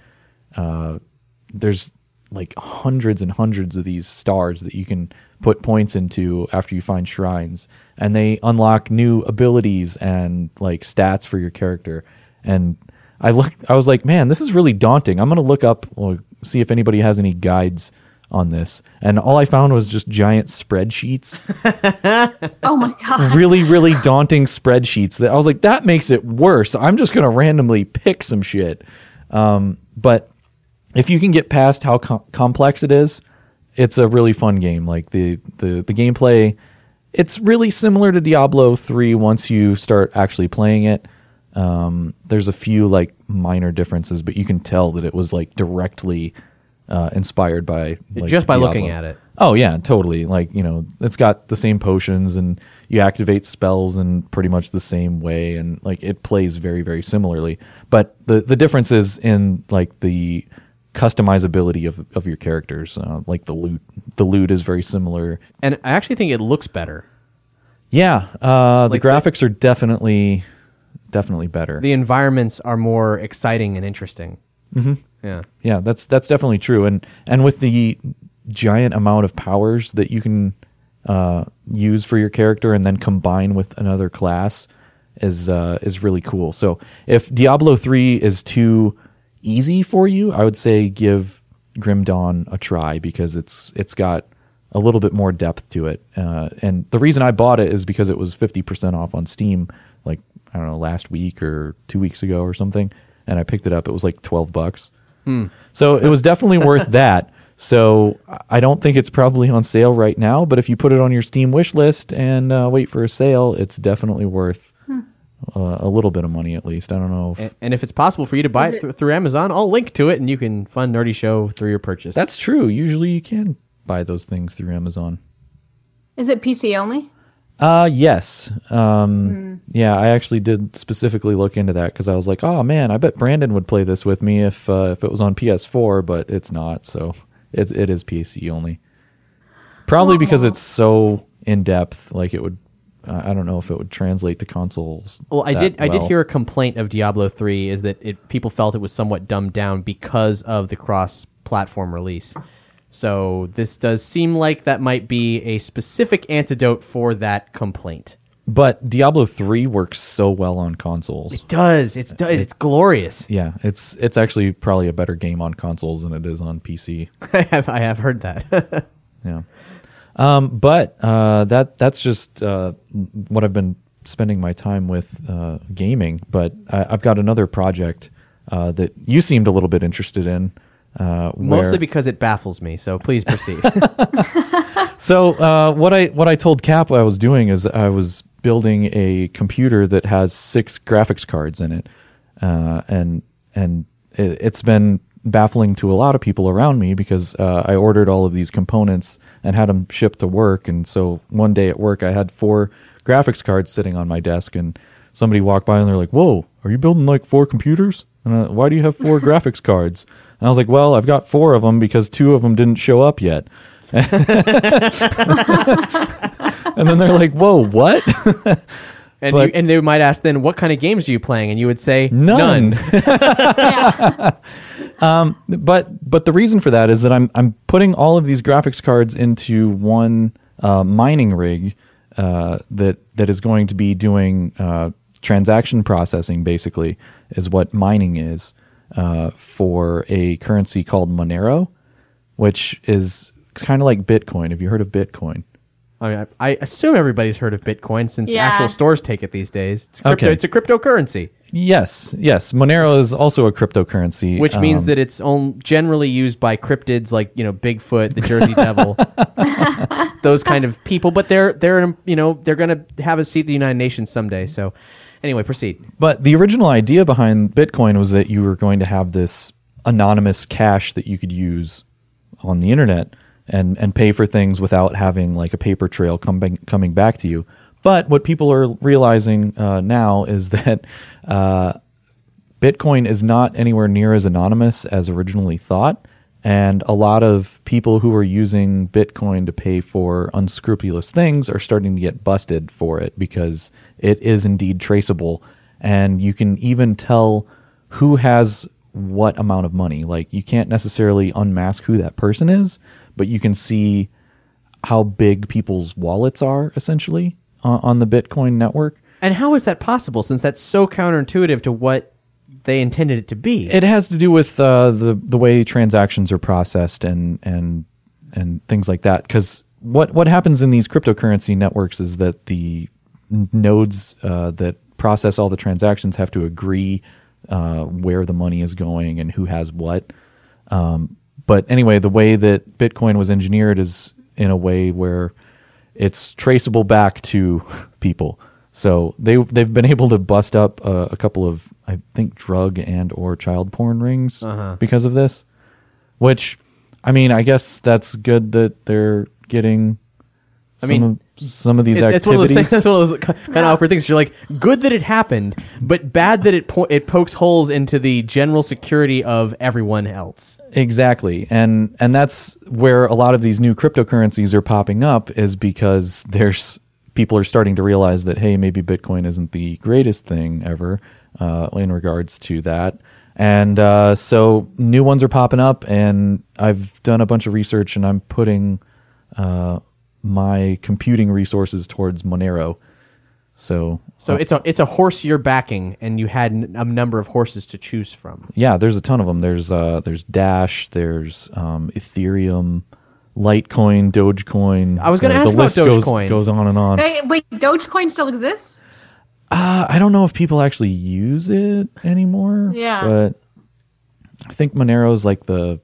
uh, there's like hundreds and hundreds of these stars that you can put points into after you find shrines, and they unlock new abilities and like stats for your character. And I looked, I was like, man, this is really daunting. I'm going to look up, or see if anybody has any guides on this. And all I found was just giant spreadsheets. Oh my god. really, really daunting spreadsheets that I was like, that makes it worse. I'm just going to randomly pick some shit. Um, but if you can get past how com- complex it is, it's a really fun game. Like the, the, the gameplay, it's really similar to Diablo three once you start actually playing it. Um, there's a few like minor differences, but you can tell that it was like directly uh, inspired by like, Just by Diablo. looking at it. Oh yeah, totally. Like, you know, it's got the same potions, and you activate spells in pretty much the same way, and like it plays very, very similarly. But the the difference is in like the customizability of of your characters. Uh, like the loot, the loot is very similar. And I actually think it looks better. Yeah, uh, Like the graphics are definitely definitely better. The environments are more exciting and interesting. Mm-hmm. Yeah. Yeah, that's that's definitely true. And and with the giant amount of powers that you can uh, use for your character and then combine with another class is uh, is really cool. So if Diablo three is too easy for you, I would say give Grim Dawn a try, because it's it's got a little bit more depth to it. Uh, and the reason I bought it is because it was fifty percent off on Steam, like, I don't know, last week or two weeks ago or something. And I picked it up. It was like twelve bucks. Hmm. So it was definitely worth that. So I don't think it's probably on sale right now, but if you put it on your Steam wish list and uh, wait for a sale, it's definitely worth hmm. uh, a little bit of money at least. I don't know. If, And, and if it's possible for you to buy Is it, it- th- through Amazon, I'll link to it, and you can fund Nerdy Show through your purchase. that's true. Usually you can buy those things through Amazon. Is it P C only? Uh, yes. Um, yeah, I actually did specifically look into that because I was like, oh man, I bet Brandon would play this with me if uh, if it was on P S four, but it's not. So it's it is P C only. Probably because it's so in depth. Like it would, uh, I don't know if it would translate to consoles. Well, I that did. I did well. hear a complaint of Diablo three is that it people felt it was somewhat dumbed down because of the cross-platform release. So this does seem like that might be a specific antidote for that complaint. But Diablo three works so well on consoles. It does. It's do- it's glorious. Yeah, it's it's actually probably a better game on consoles than it is on P C. I have I have heard that. Yeah. Um, but uh, that that's just uh, what I've been spending my time with uh, gaming. But I, I've got another project uh, that you seemed a little bit interested in. Uh, where, Mostly because it baffles me. So please proceed. so uh, what I what I told Cap I was doing is I was building a computer that has six graphics cards in it, uh, and and it, it's been baffling to a lot of people around me because uh, I ordered all of these components and had them shipped to work. And so one day at work, I had four graphics cards sitting on my desk, and somebody walked by and they're like, "Whoa, are you building like four computers? And uh, why do you have four graphics cards?" And I was like, "Well, I've got four of them because two of them didn't show up yet." And then they're like, "Whoa, what?" And But- you, and they might ask then, what kind of games are you playing? And you would say, None. none. Yeah. But but the reason for that is that I'm I'm putting all of these graphics cards into one uh, mining rig uh, that that is going to be doing uh, transaction processing. Basically, is what mining is uh, for a currency called Monero, which is kind of like Bitcoin. Have you heard of Bitcoin? I mean, I, I assume everybody's heard of Bitcoin since Yeah. actual stores take it these days. It's, crypto, Okay. it's a cryptocurrency, Yes, yes. Monero is also a cryptocurrency, which means um, that it's on, generally used by cryptids like, you know, Bigfoot, the Jersey Devil, those kind of people. But they're they're you know they're going to have a seat at the United Nations someday. So anyway, proceed. But the original idea behind Bitcoin was that you were going to have this anonymous cash that you could use on the internet and, and pay for things without having like a paper trail coming coming back to you. But what people are realizing uh, now is that uh, Bitcoin is not anywhere near as anonymous as originally thought. And a lot of people who are using Bitcoin to pay for unscrupulous things are starting to get busted for it because it is indeed traceable. And you can even tell who has what amount of money. Like, you can't necessarily unmask who that person is, but you can see how big people's wallets are, essentially, uh, on the Bitcoin network. And how is that possible, since that's so counterintuitive to what they intended it to be? It has to do with uh, the the way transactions are processed and and and things like that. Because what what happens in these cryptocurrency networks is that the n- nodes uh, that process all the transactions have to agree uh, where the money is going and who has what. Um, but anyway, the way that Bitcoin was engineered is in a way where it's traceable back to people. So they they've been able to bust up uh, a couple of, I think, drug and or child porn rings Uh-huh. because of this. Which, I mean, I guess that's good that they're getting. I Some mean, of, some of these It- it's one of those activities. things. That's one of those kind of awkward things. You're like, good that it happened, but bad that it po- it pokes holes into the general security of everyone else. Exactly. And and that's where a lot of these new cryptocurrencies are popping up, is because there's people are starting to realize that, hey, maybe Bitcoin isn't the greatest thing ever uh, in regards to that. And uh, so new ones are popping up, and I've done a bunch of research, and I'm putting uh, my computing resources towards Monero. So So it's a it's a horse you're backing, and you had n- a number of horses to choose from. yeah, there's a ton of them. There's uh, there's Dash, there's um, Ethereum, Litecoin, Dogecoin. I was gonna Uh, ask the about list goes- Dogecoin. Goes on and on. Wait, wait, Dogecoin still exists? Uh, I don't know if people actually use it anymore. Yeah. But I think Monero's like the,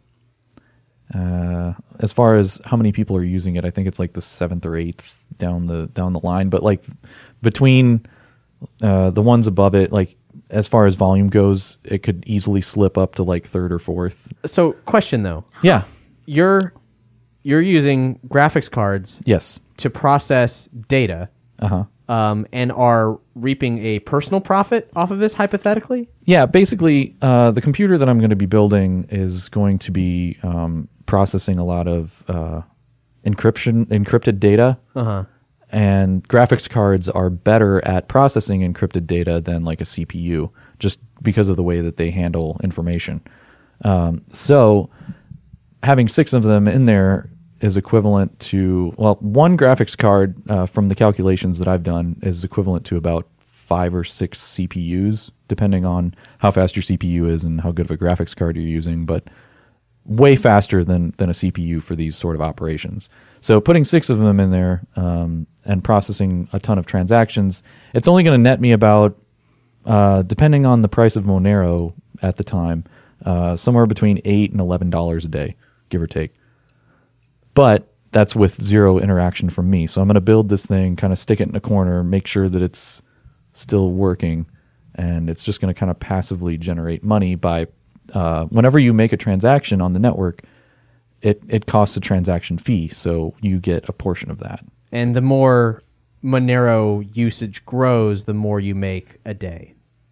uh, as far as how many people are using it, I think it's like the seventh or eighth down the down the line. But like between uh, the ones above it, like as far as volume goes, it could easily slip up to like third or fourth. So, question though, Yeah. you're you're using graphics cards Yes. to process data, Uh huh. um, and are reaping a personal profit off of this, hypothetically. Yeah, basically, uh, the computer that I'm going to be building is going to be um, processing a lot of uh, encryption, encrypted data, Uh-huh. and graphics cards are better at processing encrypted data than like a C P U, just because of the way that they handle information. Um, so, having six of them in there is equivalent to, well, one graphics card uh, from the calculations that I've done is equivalent to about five or six C P Us, depending on how fast your C P U is and how good of a graphics card you're using, but way faster than, than a C P U for these sort of operations. So putting six of them in there um, and processing a ton of transactions, it's only going to net me about, uh, depending on the price of Monero at the time, uh, somewhere between eight and eleven dollars a day, give or take. But that's with zero interaction from me. So I'm going to build this thing, kind of stick it in a corner, make sure that it's still working, and it's just going to kind of passively generate money by uh, whenever you make a transaction on the network, it, it costs a transaction fee, so you get a portion of that. And the more Monero usage grows, the more you make a day.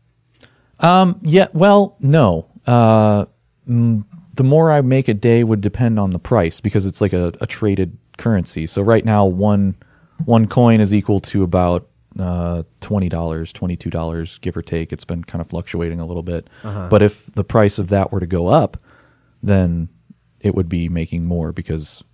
Um, yeah, well, no. Uh, mm, the more I make a day would depend on the price because it's like a, a traded currency. So right now, one one coin is equal to about uh, twenty dollars, twenty-two dollars, give or take. It's been kind of fluctuating a little bit. Uh-huh. But if the price of that were to go up, then it would be making more because...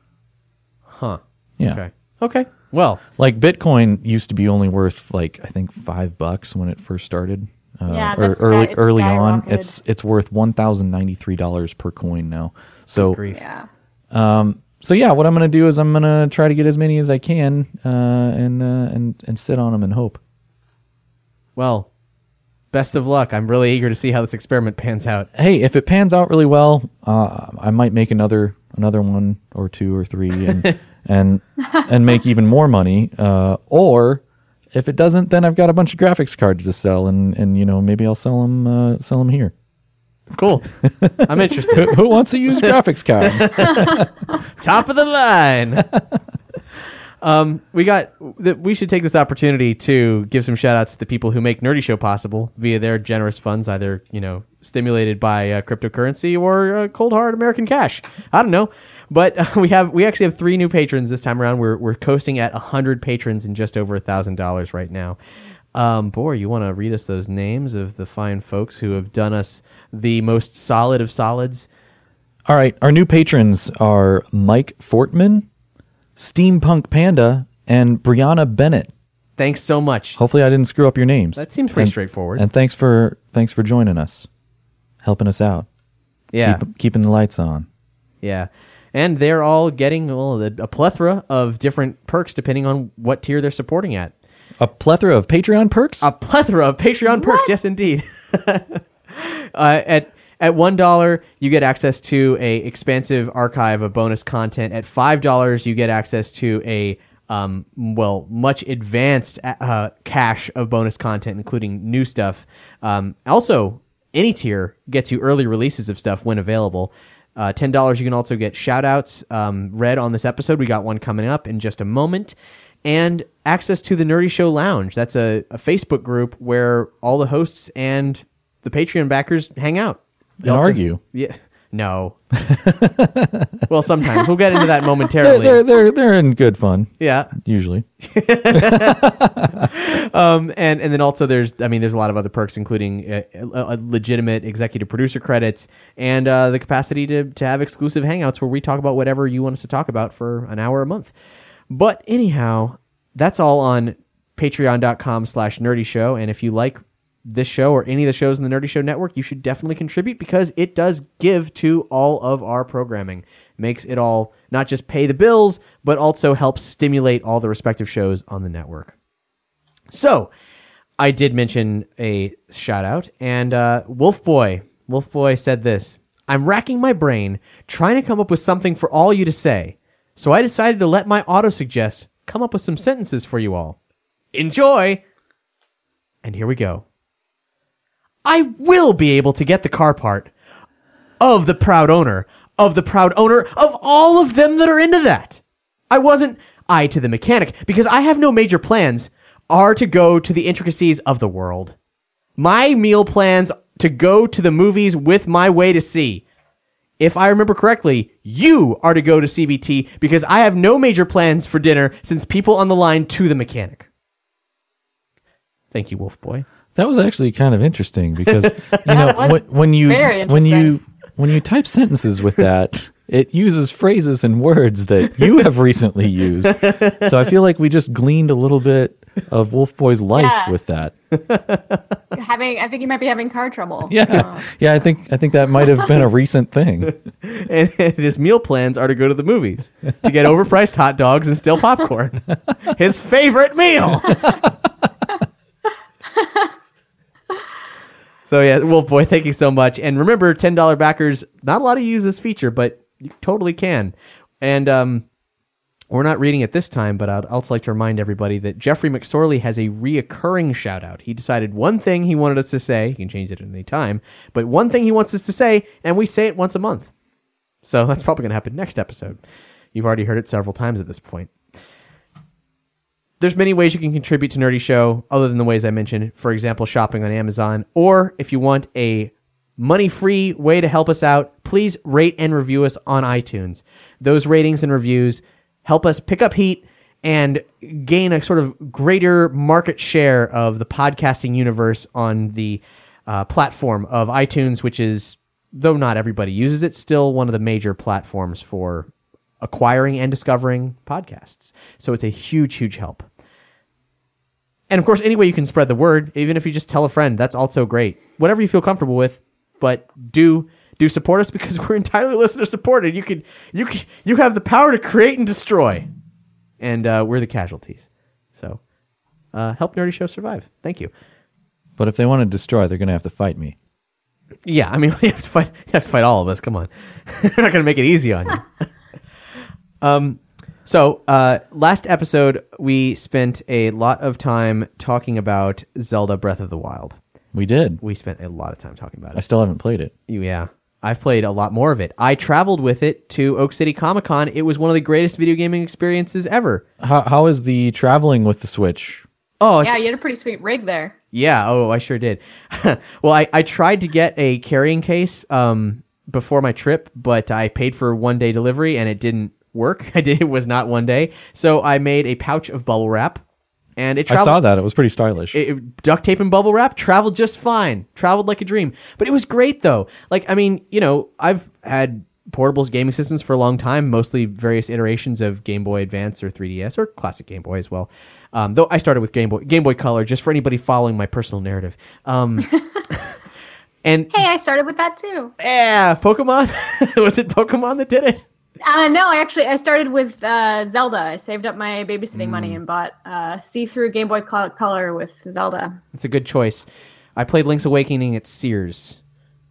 Huh. Yeah. Okay. Okay. Well, like Bitcoin used to be only worth like, I think five bucks when it first started. Uh, Yeah, or that's early sky- it's early on, skyrocketed. it's it's worth one thousand ninety three dollars per coin now. So grief. Yeah. so yeah, what I'm gonna do is I'm gonna try to get as many as I can, uh, and uh, and and sit on them and hope. Well, best of luck. I'm really eager to see how this experiment pans out. Hey, if it pans out really well, uh, I might make another another one or two or three, and and and make even more money. Uh, or if it doesn't, then I've got a bunch of graphics cards to sell, and, and you know maybe I'll sell them uh, sell them here. Cool. I'm interested. Who, who wants to use graphics card? Top of the line. um, we got. Th- we should take this opportunity to give some shout outs to the people who make Nerdy Show possible via their generous funds, either you know stimulated by uh, cryptocurrency or uh, cold hard American cash. I don't know, but uh, we have we actually have three new patrons this time around. We're we're coasting at a hundred patrons and just over a thousand dollars right now. Um, Boar, you want to read us those names of the fine folks who have done us the most solid of solids? All right, our new patrons are Mike Fortman, Steampunk Panda, and Brianna Bennett. Thanks so much. Hopefully, I didn't screw up your names. That seems pretty And- straightforward. And thanks for thanks for joining us, helping us out, yeah. Keep, keeping the lights on. Yeah. And they're all getting well, a a plethora of different perks depending on what tier they're supporting at. A plethora of Patreon perks. A plethora of Patreon perks, yes, indeed. uh, at at one dollar, you get access to a expansive archive of bonus content. At five dollars, you get access to a um, well, much advanced uh, cache of bonus content, including new stuff. Um, also, any tier gets you early releases of stuff when available. Uh, ten dollars, you can also get shout-outs um, read on this episode. We got one coming up in just a moment. And access to the Nerdy Show Lounge. That's a, a Facebook group where all the hosts and the Patreon backers hang out. And argue. Yeah. No. Well, sometimes. We'll get into that They're, momentarily. they're they're they're in good fun Yeah. usually. Um, and, and then also there's, I mean, there's a lot of other perks, including uh, uh, legitimate executive producer credits and uh, the capacity to, to have exclusive hangouts where we talk about whatever you want us to talk about for an hour a month. But anyhow, that's all on patreon.com slash nerdy show. And if you like this show or any of the shows in the Nerdy Show Network, you should definitely contribute because it does give to all of our programming. Makes it all not just pay the bills, but also helps stimulate all the respective shows on the network. So, I did mention a shout out, and uh, Wolf Boy, Wolf Boy said this: I'm racking my brain trying to come up with something for all you to say. So I decided to let my auto-suggest come up with some sentences for you all. Enjoy! And here we go. I will be able to get the car part of the proud owner, of the proud owner of all of them that are into that. I wasn't I to the mechanic, because I have no major plans, are to go to the intricacies of the world. My meal plans to go to the movies with my way to see. If I remember correctly, you are to go to C B T because I have no major plans for dinner since people on the line to the mechanic. Thank you, Wolf Boy. That was actually kind of interesting because you know was when, when you very when you interesting. when you type sentences with that, it uses phrases and words that you have recently used. So I feel like we just gleaned a little bit of Wolf Boy's life Yeah. with that. Having, I think you might be having car trouble. Yeah, Uh, yeah. I think I think that might have been a recent thing. And, and his meal plans are to go to the movies to get overpriced hot dogs and still popcorn. His favorite meal. So yeah, Wolf Boy, thank you so much. And remember, ten dollars backers, not a lot of you use this feature, but you totally can. And um, We're not reading it this time, but I'd also like to remind everybody that Jeffrey McSorley has a reoccurring shout-out. He decided one thing he wanted us to say. He can change it at any time. But one thing he wants us to say, and we say it once a month. So that's probably going to happen next episode. You've already heard it several times at this point. There's many ways you can contribute to Nerdy Show, other than the ways I mentioned. For example, shopping on Amazon. Or if you want a money-free way to help us out, please rate and review us on iTunes. Those ratings and reviews help us pick up heat and gain a sort of greater market share of the podcasting universe on the uh, platform of iTunes, which is, though not everybody uses it, still one of the major platforms for acquiring and discovering podcasts. So it's a huge, huge help. And of course, any way you can spread the word, even if you just tell a friend, that's also great. Whatever you feel comfortable with, but do... Do support us because we're entirely listener supported. You can, you can, you have the power to create and destroy, and uh, we're the casualties. So, uh, help Nerdy Show survive. Thank you. But if they want to destroy, they're going to have to fight me. Yeah, I mean, you have to fight. You have to fight all of us. Come on, we're not going to make it easy on you. um. So, uh, last episode we spent a lot of time talking about Zelda Breath of the Wild. We did. We spent a lot of time talking about it. I still haven't played it. Yeah. I've played a lot more of it. I traveled with it to Oak City Comic Con. It was one of the greatest video gaming experiences ever. How How is the traveling with the Switch? Oh, it's, Yeah, you had a pretty sweet rig there. yeah. Oh, I sure did. Well, I, I tried to get a carrying case um, before my trip, but I paid for one day delivery and it didn't work. I did. It was not one day. So I made a pouch of bubble wrap. And it I traveled, saw that. It was pretty stylish. It, it- duct tape and bubble wrap traveled just fine. Traveled like a dream. But it was great, though. Like, I mean, you know, I've had portables gaming systems for a long time, mostly various iterations of Game Boy Advance or three D S or classic Game Boy as well. Um, though I started with Game Boy, Game Boy Color, just for anybody following my personal narrative. Um, and Hey, I started with that too. yeah, Pokemon. Was it Pokemon that did it? Uh, no, I actually I started with uh, Zelda. I saved up my babysitting money and bought uh, see-through Game Boy Col- Color with Zelda. It's a good choice. I played Link's Awakening at Sears.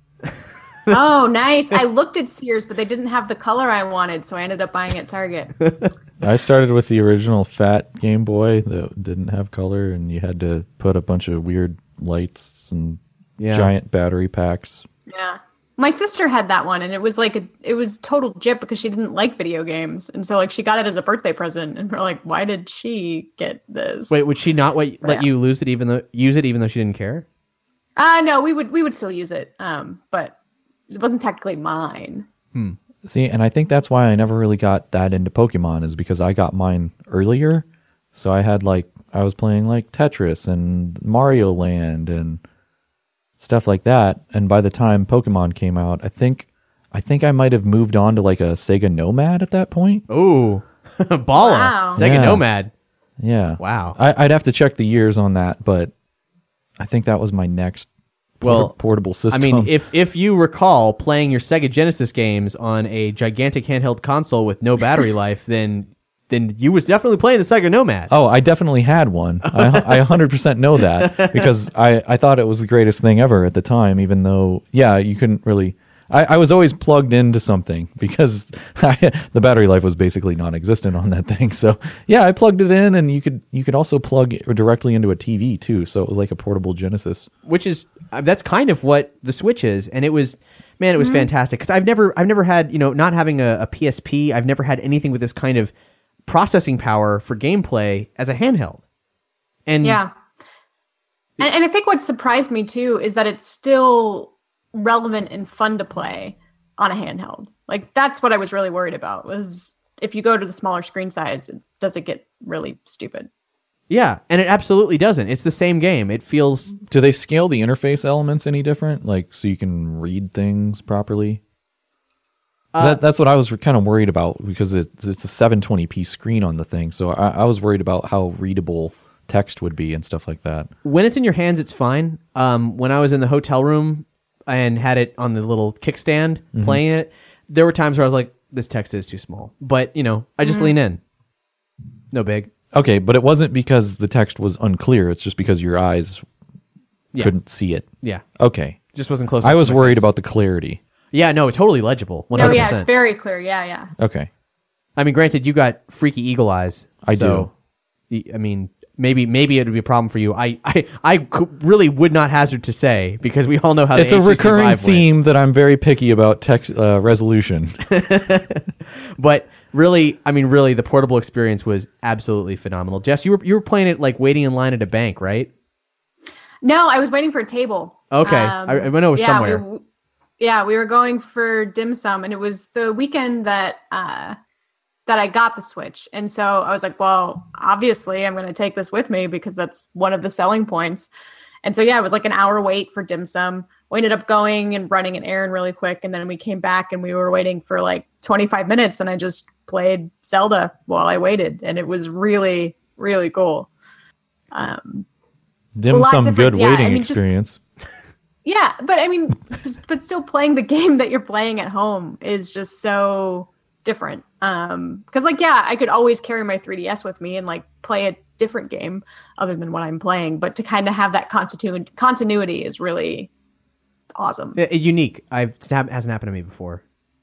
Oh, nice! I looked at Sears, but they didn't have the color I wanted, so I ended up buying it at Target. I started with the original fat Game Boy that didn't have color, and you had to put a bunch of weird lights and Yeah. giant battery packs. Yeah. My sister had that one, and it was like a, it was total jip because she didn't like video games, and so like she got it as a birthday present, and we're like, why did she get this? Wait, would she not let, let Yeah. you lose it even though use it even though she didn't care? Uh no, we would we would still use it, um, but it wasn't technically mine. See, and I think that's why I never really got that into Pokemon, is because I got mine earlier. So I had like, I was playing like Tetris and Mario Land and stuff like that. And by the time Pokemon came out, I think, I think I might have moved on to like a Sega Nomad at that point. Ooh, Balla, Wow. Sega Yeah. Nomad. Yeah. Wow. I, I'd have to check the years on that, but I think that was my next port- Well, portable I system. mean, if if you recall playing your Sega Genesis games on a gigantic handheld console with no battery life, then then you was definitely playing the Sega Nomad. Oh, I definitely had one. I, I one hundred percent know that because I, I thought it was the greatest thing ever at the time, even though, yeah, you couldn't really... I, I was always plugged into something because I, the battery life was basically non-existent on that thing. So, yeah, I plugged it in, and you could you could also plug it directly into a T V, too. So it was like a portable Genesis. Which is uh, that's kind of what the Switch is, and it was, man, it was fantastic because I've never I've never had, you know, not having a, a P S P, I've never had anything with this kind of processing power for gameplay as a handheld. And Yeah. And, and I think what surprised me too is that it's still relevant and fun to play on a handheld. Like that's what I was really worried about, was if you go to the smaller screen size, it, does it get really stupid? yeah, and it absolutely doesn't. It's the same game. It feels Do they scale the interface elements any different? Like, so you can read things properly? that, that's what I was kind of worried about because it's, it's a seven twenty p screen on the thing. So I, I was worried about how readable text would be and stuff like that. when it's in your hands, it's fine. Um, when I was in the hotel room and had it on the little kickstand playing it, there were times where I was like, this text is too small. But, you know, I just lean in. No big. Okay, but it wasn't because the text was unclear. It's just because your eyes Yeah. couldn't see it. Yeah. Okay. Just wasn't close I enough was to my worried face. about the clarity. Yeah, no, it's totally legible. one No, hundred yeah, percent. it's very clear. Yeah, yeah. Okay. I mean, granted, you got freaky eagle eyes. I so, do. I mean, maybe maybe it would be a problem for you. I I, I could- really would not hazard to say because we all know how It's the a H T C recurring Vive went. theme that I'm very picky about text uh, resolution. But really, I mean, really, the portable experience was absolutely phenomenal. Jess, you were you were playing it like waiting in line at a bank, right? No, I was waiting for a table. Okay, Um, I, I know it was yeah, somewhere. We, yeah, we were going for dim sum, and it was the weekend that uh, that I got the Switch, and so I was like, well, obviously, I'm going to take this with me because that's one of the selling points. And so yeah, it was like an hour wait for dim sum. We ended up going and running an errand really quick, and then we came back and we were waiting for like twenty-five minutes, and I just played Zelda while I waited, and it was really, really cool. Um, Dim lot sum different- good yeah, I waiting mean, just- experience. Yeah, but I mean, but still playing the game that you're playing at home is just so different. Um, because like, yeah, I could always carry my three D S with me and like play a different game other than what I'm playing, but to kind of have that continu- continuity is really awesome. Uh, unique. I've it hasn't happened to me before.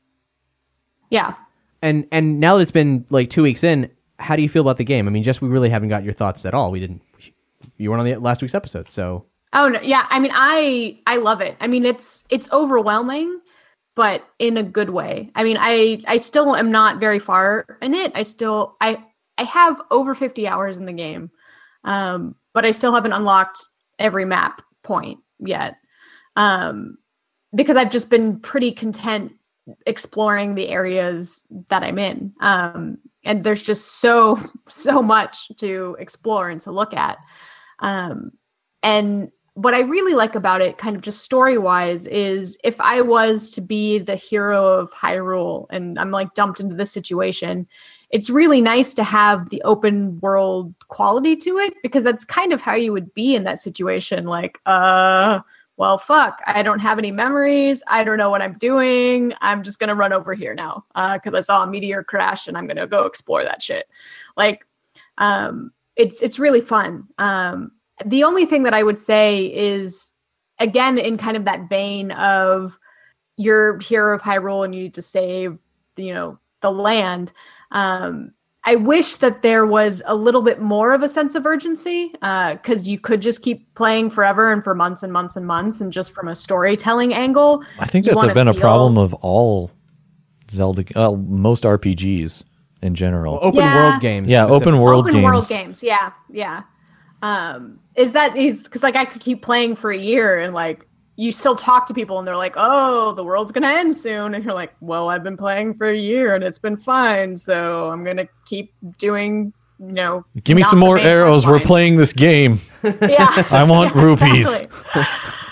Yeah. And and now that it's been like two weeks in, how do you feel about the game? I mean, just we really haven't got your thoughts at all. We didn't. You weren't on the last week's episode, so. Oh no, yeah. I mean, I I love it. I mean, it's it's overwhelming, but in a good way. I mean, I I still am not very far in it. I still I I have over fifty hours in the game, um, but I still haven't unlocked every map point yet, um, because I've just been pretty content exploring the areas that I'm in, um, and there's just so so much to explore and to look at, um, and. What I really like about it, kind of just story-wise, is if I was to be the hero of Hyrule and I'm like dumped into this situation, it's really nice to have the open world quality to it because that's kind of how you would be in that situation. Like, uh, well, fuck, I don't have any memories. I don't know what I'm doing. I'm just going to run over here now because uh, I saw a meteor crash and I'm going to go explore that shit. Like, um, it's it's really fun. Um, The only thing that I would say is, again, in kind of that vein of you're hero of Hyrule and you need to save, you know, the land. Um, I wish that there was a little bit more of a sense of urgency because uh, you could just keep playing forever and for months and months and months. And just from a storytelling angle, I think you that's wanna been a feel- problem of all Zelda, uh, most R P Gs in general. Open Yeah. world games. yeah, specifically. open world open games. world games. Yeah, yeah. Um, is that is because like I could keep playing for a year and like you still talk to people and they're like, oh, the world's gonna end soon, and you're like, well, I've been playing for a year and it's been fine, so I'm gonna keep doing, you know. Give me not some the more main arrows. quest We're line. playing this game. Yeah, I want yeah, rupees. exactly.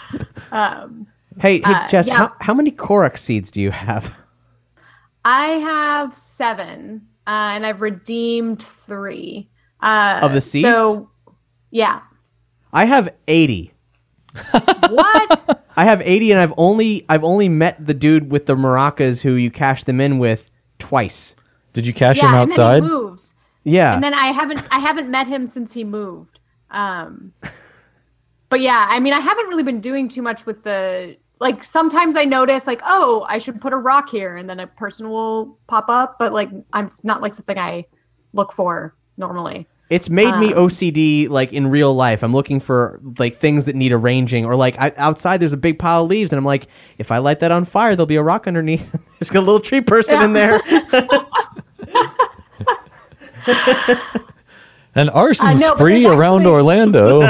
um, Hey, hey Uh, Jess, yeah. how, how many Korok seeds do you have? I have seven, uh, and I've redeemed three. Uh, Of the seeds? So, yeah. I have eighty. What? I have eighty, and I've only I've only met the dude with the maracas who you cash them in with twice. Did you cash yeah, him and outside? then he moves. Yeah, And then I haven't I haven't met him since he moved. Um, but yeah, I mean, I haven't really been doing too much with the like. Sometimes I notice like, oh, I should put a rock here, and then a person will pop up. But like, I'm it's not like something I look for normally. it's made me um, O C D like in real life. I'm looking for like things that need arranging, or like I, outside there's a big pile of leaves, and I'm like, if I light that on fire, there'll be a rock underneath. There's a little tree person Yeah. in there. An arson Uh, no, but spree there's around actually- Orlando.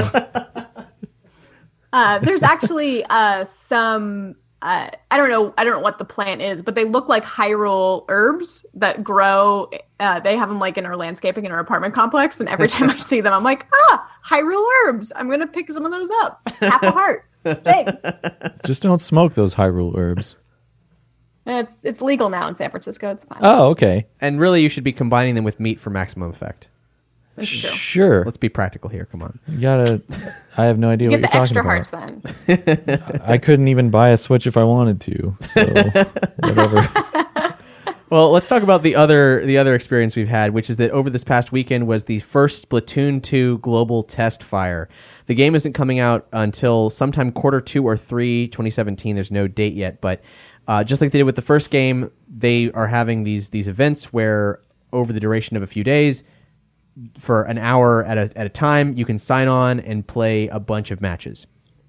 Uh, there's actually uh, some. Uh, I don't know. I don't know what the plant is, but they look like Hyrule herbs that grow. Uh, they have them like in our landscaping in our apartment complex, and every time I see them, I'm like, ah, Hyrule herbs. I'm gonna pick some of those up. Half a heart. Thanks. Just don't smoke those Hyrule herbs. It's it's legal now in San Francisco. It's fine. Oh, okay. And really, you should be combining them with meat for maximum effect. That's true. Sure. Let's be practical here. Come on. You gotta. I have no idea You what get you're the talking extra about. hearts then. I couldn't even buy a Switch if I wanted to. So whatever. Well, let's talk about the other the other experience we've had, which is that over this past weekend was the first Splatoon two global test fire. The game isn't coming out until sometime quarter two or three, twenty seventeen. There's no date yet, but uh, just like they did with the first game, they are having these these events where over the duration of a few days for an hour at a at a time. You can sign on and play a bunch of matches,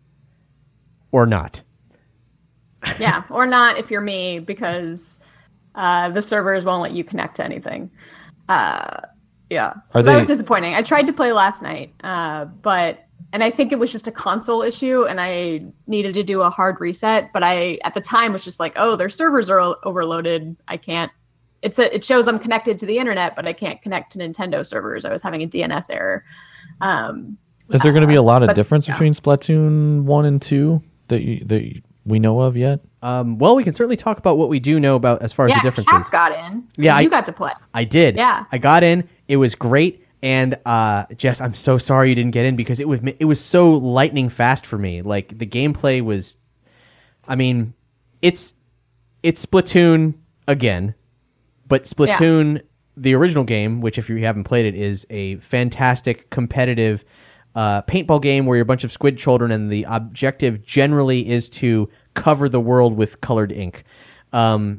or not. Yeah, or not if you're me, because uh, the servers won't let you connect to anything. Uh, yeah, so Are that they- was disappointing. I tried to play last night, uh, but and I think it was just a console issue, and I needed to do a hard reset. But I, at the time, was just like, "Oh, their servers are o- overloaded. I can't." It's a, it shows I'm connected to the internet, but I can't connect to Nintendo servers. I was having a D N S error. Um, Is there going to be a lot of but- difference yeah. between Splatoon one and two that you, that you- we know of yet? Um, well, we can certainly talk about what we do know about as far as yeah, the differences. Cap got in. Yeah, you I- got to play. I did. Yeah. I got in. It was great. And uh, Jess, I'm so sorry you didn't get in because it was it was so lightning fast for me. Like the gameplay was, I mean, it's it's Splatoon again, but Splatoon, the original game, which if you haven't played it, is a fantastic competitive uh, paintball game where you're a bunch of squid children, and the objective generally is to cover the world with colored ink. Um,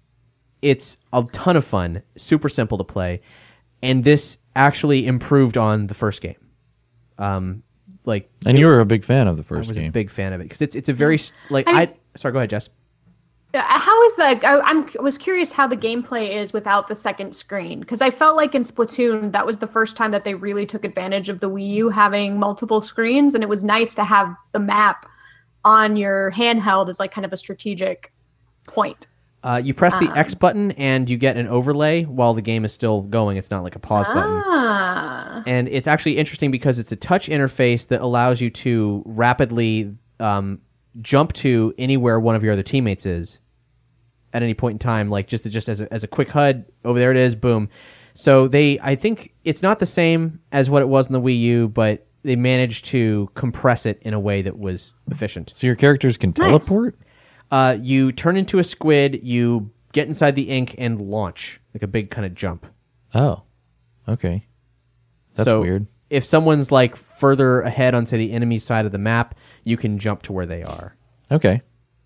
it's a ton of fun, super simple to play, and this actually improved on the first game. Um, like, And you were a big fan of the I first was game. a big fan of it because it's it's a very s- like I I, mean- sorry, go ahead, Jess. Uh, How is that? I, I'm was curious how the gameplay is without the second screen, because I felt like in Splatoon that was the first time that they really took advantage of the Wii U having multiple screens, and it was nice to have the map on your handheld as like kind of a strategic point. Uh, you press the Um. X button and you get an overlay while the game is still going. It's not like a pause button. Ah, And it's actually interesting because it's a touch interface that allows you to rapidly um, jump to anywhere one of your other teammates is at any point in time, like just just as a, as a quick H U D. Over there it is, boom. So they, I think it's not the same as what it was in the Wii U, but they managed to compress it in a way that was efficient. So your characters can teleport? Uh, you turn into a squid, you get inside the ink, and launch like a big kind of jump. Oh, okay. That's so weird. If someone's like further ahead onto the enemy side of the map, you can jump to where they are. Okay.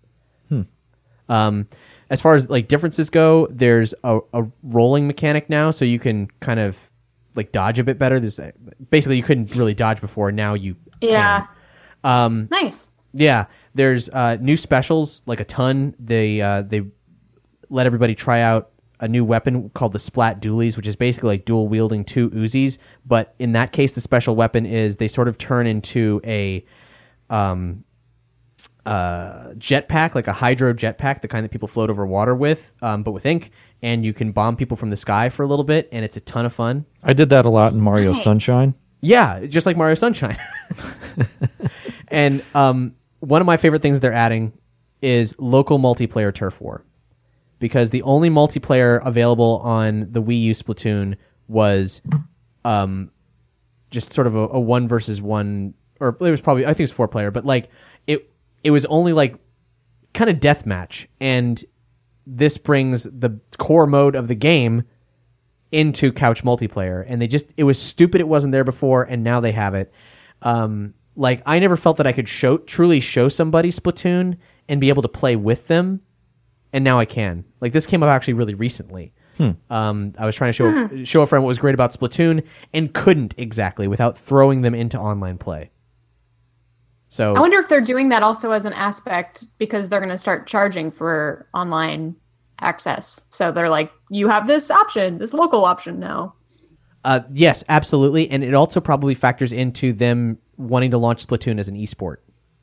Um, as far as like differences go, there's a, a rolling mechanic now, so you can kind of like dodge a bit better. There's basically you couldn't really dodge before. Now you yeah, can. Um, nice. yeah, there's uh, new specials like a ton. They uh, they let everybody try out a new weapon called the Splat Dualies, which is basically like dual wielding two Uzis. But in that case, the special weapon is they sort of turn into a um, uh, jetpack, like a hydro jetpack, the kind that people float over water with, um, but with ink. And you can bomb people from the sky for a little bit, and it's a ton of fun. I did that a lot in Mario Nice. Sunshine. Yeah, just like Mario Sunshine. And um, one of my favorite things they're adding is local multiplayer turf war, because the only multiplayer available on the Wii U Splatoon was um, just sort of a, a one versus one, or it was probably I think it was four player, but like it it was only like kind of deathmatch, and this brings the core mode of the game into couch multiplayer, and they just it was stupid it wasn't there before, and now they have it. Um, like I never felt that I could show truly show somebody Splatoon and be able to play with them, and now I can. Like this came up actually really recently. Um, I was trying to show show a friend what was great about Splatoon and couldn't exactly without throwing them into online play. So I wonder if they're doing that also as an aspect because they're going to start charging for online access. So they're like, you have this option, this local option now. Uh, yes, absolutely, and it also probably factors into them wanting to launch Splatoon as an esport.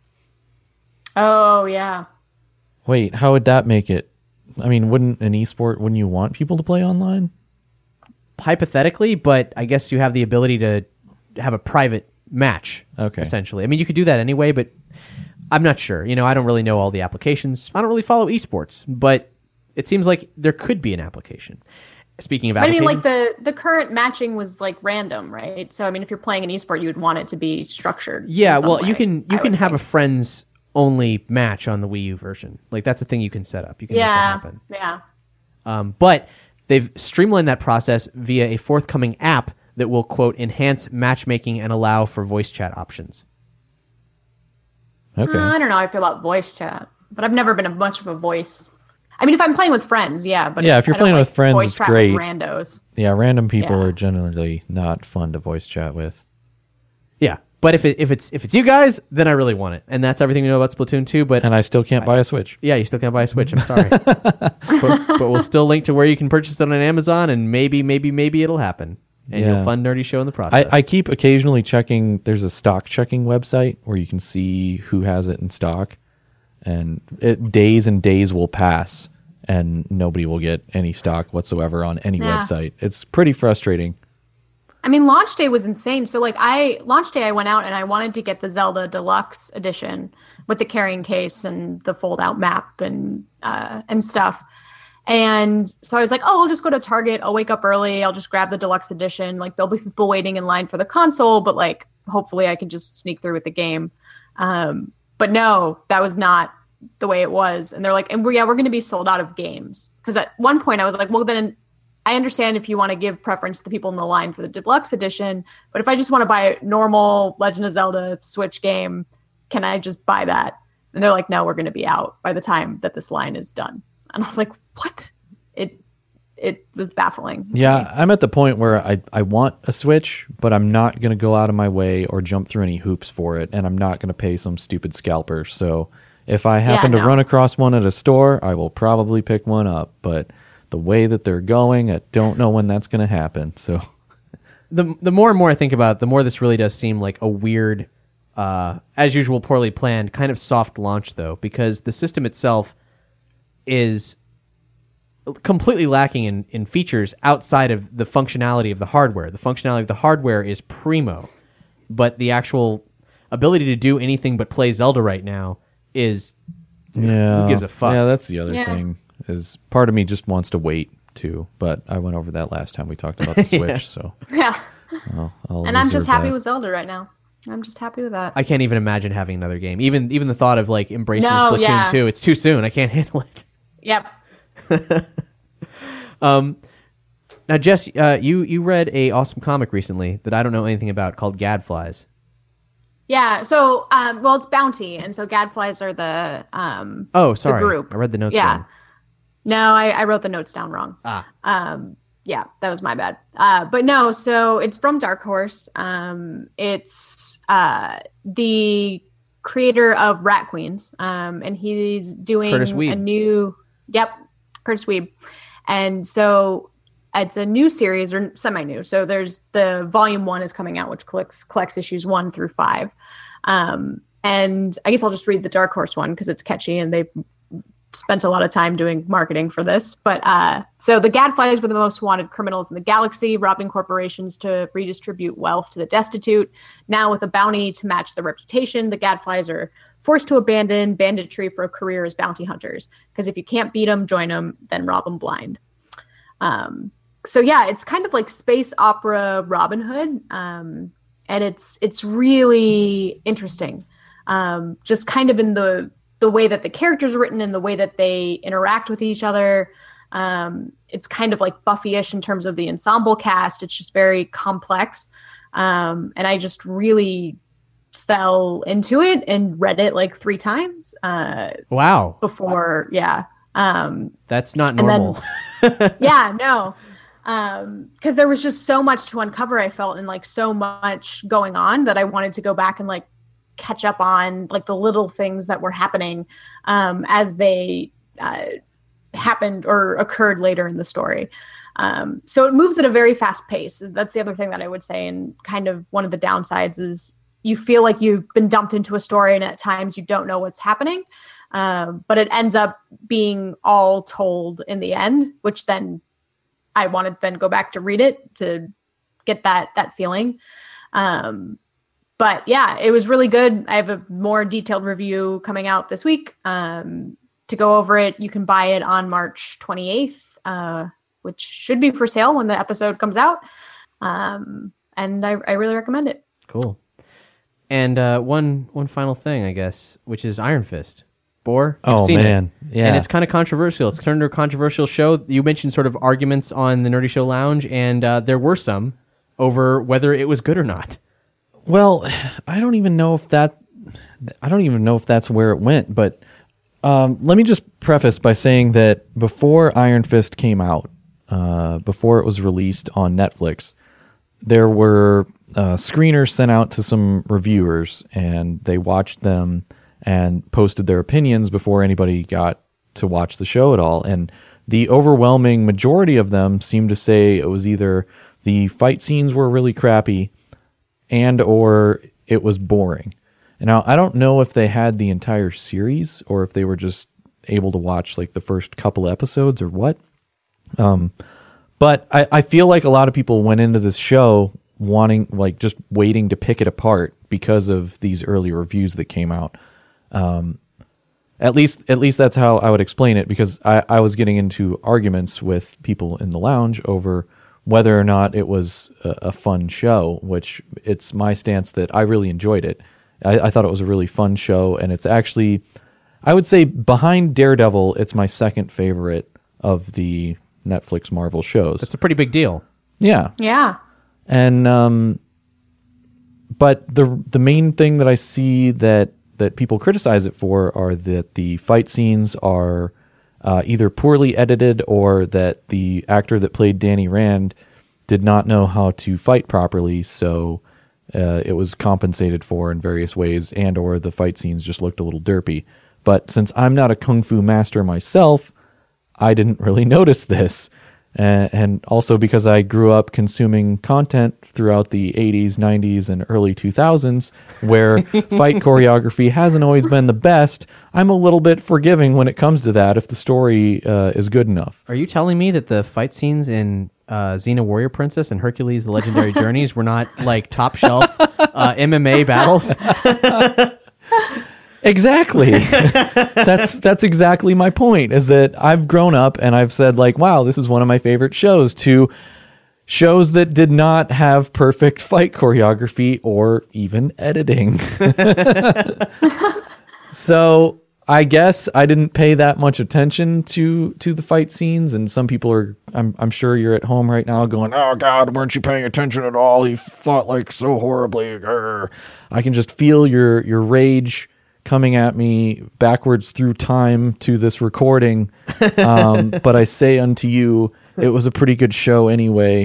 Oh, yeah. Wait, how would that make it? I mean, wouldn't an esport, wouldn't you want people to play online? Hypothetically, but I guess you have the ability to have a private match. Okay. Essentially, I mean, you could do that anyway, but I'm not sure. You know, I don't really know all the applications. I don't really follow esports, but it seems like there could be an application. Speaking of But I mean, applications, like the, the current matching was like random, right? So I mean, if you're playing an esport, you would want it to be structured. yeah, in some well, you way, can you I can would have a think. friends only match on the Wii U version. Like that's a thing you can set up. You can Yeah, make that happen. yeah. Um, but they've streamlined that process via a forthcoming app that will, quote, enhance matchmaking and allow for voice chat options. Okay. Uh, I don't know how I feel about voice chat, but I've never been a much of a voice I mean, if I'm playing with friends, yeah. But Yeah, if you're I don't playing like with friends, voice it's chat great. with randos. Yeah, random people Yeah. are generally not fun to voice chat with. Yeah, but if it, if it's if it's you guys, then I really want it, and that's everything we know about Splatoon two. But And I still can't buy a Switch. yeah, you still can't buy a Switch. I'm sorry, but, but we'll still link to where you can purchase it on Amazon, and maybe, maybe, maybe it'll happen, and Yeah. you'll fund Nerdy Show in the process. I, I keep occasionally checking. There's a stock checking website where you can see who has it in stock, and it, days and days will pass, and nobody will get any stock whatsoever on any Yeah. website. It's pretty frustrating. I mean, launch day was insane. So like I launch day, I went out and I wanted to get the Zelda Deluxe Edition with the carrying case and the fold out map and uh, and stuff. And so I was like, oh, I'll just go to Target. I'll wake up early. I'll just grab the Deluxe Edition. Like there'll be people waiting in line for the console, but like hopefully I can just sneak through with the game. Um, but no, that was not the way it was. And they're like, and we're, yeah, we're going to be sold out of games. Because at one point I was like, well, then I understand if you want to give preference to the people in the line for the Deluxe Edition, but if I just want to buy a normal Legend of Zelda Switch game, can I just buy that? And they're like, no, we're going to be out by the time that this line is done. And I was like, what? It it was baffling. to Yeah, me. I'm at the point where I I want a Switch, but I'm not going to go out of my way or jump through any hoops for it, and I'm not going to pay some stupid scalper. So if I happen Yeah, to no. run across one at a store, I will probably pick one up. But the way that they're going, I don't know when that's going to happen. So the the more and more I think about it, the more this really does seem like a weird, uh, as usual, poorly planned kind of soft launch, though, because the system itself is completely lacking in, in features outside of the functionality of the hardware. The functionality of the hardware is primo, but the actual ability to do anything but play Zelda right now is yeah, who gives a fuck? Yeah, that's the other Yeah. thing. Is part of me just wants to wait too, but I went over that last time we talked about the Switch. Yeah. So Yeah. I'll, I'll And I'm reserve just happy that. with Zelda right now. I'm just happy with that. I can't even imagine having another game. Even even the thought of like embracing No, Splatoon yeah. two, it's too soon. I can't handle it. Yep. Now, Jess, uh, you you read a awesome comic recently that I don't know anything about called Gadflies. Yeah. So, um, well, it's Bounty, and so Gadflies are the um. Oh, sorry, group. I read the notes Yeah. wrong. No, I, I wrote the notes down wrong. Ah, Um, yeah, that was my bad. Uh, but no, so it's from Dark Horse. Um, it's uh, the creator of Rat Queens, um, and he's doing Curtis Weeb. a new. Yep, Curtis Weeb, and so it's a new series or semi-new. So there's the volume one is coming out, which collects collects issues one through five. Um, and I guess I'll just read the Dark Horse one because it's catchy and they spent a lot of time doing marketing for this. But uh, so the Gadflies were the most wanted criminals in the galaxy, robbing corporations to redistribute wealth to the destitute. Now, with a bounty to match their reputation, the Gadflies are forced to abandon banditry for a career as bounty hunters. Because if you can't beat them, join them, then rob them blind. Um, so yeah, it's kind of like space opera Robin Hood, um, and it's it's really interesting. Um, just kind of in the the way that the characters are written and the way that they interact with each other. Um, it's kind of like Buffy-ish in terms of the ensemble cast. It's just very complex. Um, and I just really fell into it and read it like three times uh, wow, before. Yeah. Um, that's not and then- normal. yeah, no. Um, because there was just so much to uncover, I felt, and like so much going on that I wanted to go back and like catch up on like the little things that were happening um, as they uh, happened or occurred later in the story. Um, so it moves at a very fast pace. That's the other thing that I would say. And kind of one of the downsides is you feel like you've been dumped into a story and at times you don't know what's happening. Um, but it ends up being all told in the end, which then I wanted to then go back to read it to get that, that feeling. Um, But yeah, it was really good. I have a more detailed review coming out this week. Um, to go over it, you can buy it on March twenty-eighth, uh, which should be for sale when the episode comes out. Um, and I, I really recommend it. Cool. And uh, one one final thing, I guess, which is Iron Fist. Boar, you've Oh, seen man. it. Yeah. And it's kind of controversial. It's turned into a controversial show. You mentioned sort of arguments on the Nerdy Show Lounge, and uh, there were some over whether it was good or not. Well, I don't even know if that I don't even know if that's where it went, but um, let me just preface by saying that before Iron Fist came out, uh, before it was released on Netflix, there were uh, screeners sent out to some reviewers, and they watched them and posted their opinions before anybody got to watch the show at all. And the overwhelming majority of them seemed to say it was either the fight scenes were really crappy and or it was boring. And now I don't know if they had the entire series or if they were just able to watch like the first couple episodes or what. Um, but I, I feel like a lot of people went into this show wanting, like, just waiting to pick it apart because of these early reviews that came out. Um, at least, at least that's how I would explain it, because I, I was getting into arguments with people in the lounge over whether or not it was a, a fun show, which it's my stance that I really enjoyed it. I, I thought it was a really fun show, and it's actually, I would say behind Daredevil, it's my second favorite of the Netflix Marvel shows. That's a pretty big deal. Yeah. Yeah. And, um, but the the main thing that I see that, that people criticize it for are that the fight scenes are uh, either poorly edited or that the actor that played Danny Rand did not know how to fight properly, so uh, it was compensated for in various ways, and or the fight scenes just looked a little derpy. But since I'm not a kung fu master myself, I didn't really notice this. Uh, and also because I grew up consuming content throughout the eighties, nineties, and early two thousands, where fight choreography hasn't always been the best, I'm a little bit forgiving when it comes to that if the story uh, is good enough. Are you telling me that the fight scenes in uh, Xena Warrior Princess and Hercules: The Legendary Journeys were not like top shelf uh, M M A battles? Exactly. that's that's exactly my point, is that I've grown up and I've said, like, wow, this is one of my favorite shows, to shows that did not have perfect fight choreography or even editing. So I guess I didn't pay that much attention to to the fight scenes, and some people are, I'm I'm sure you're at home right now going, oh God, weren't you paying attention at all? He fought like so horribly. Grr. I can just feel your your rage coming at me backwards through time to this recording. Um, but I say unto you, it was a pretty good show anyway.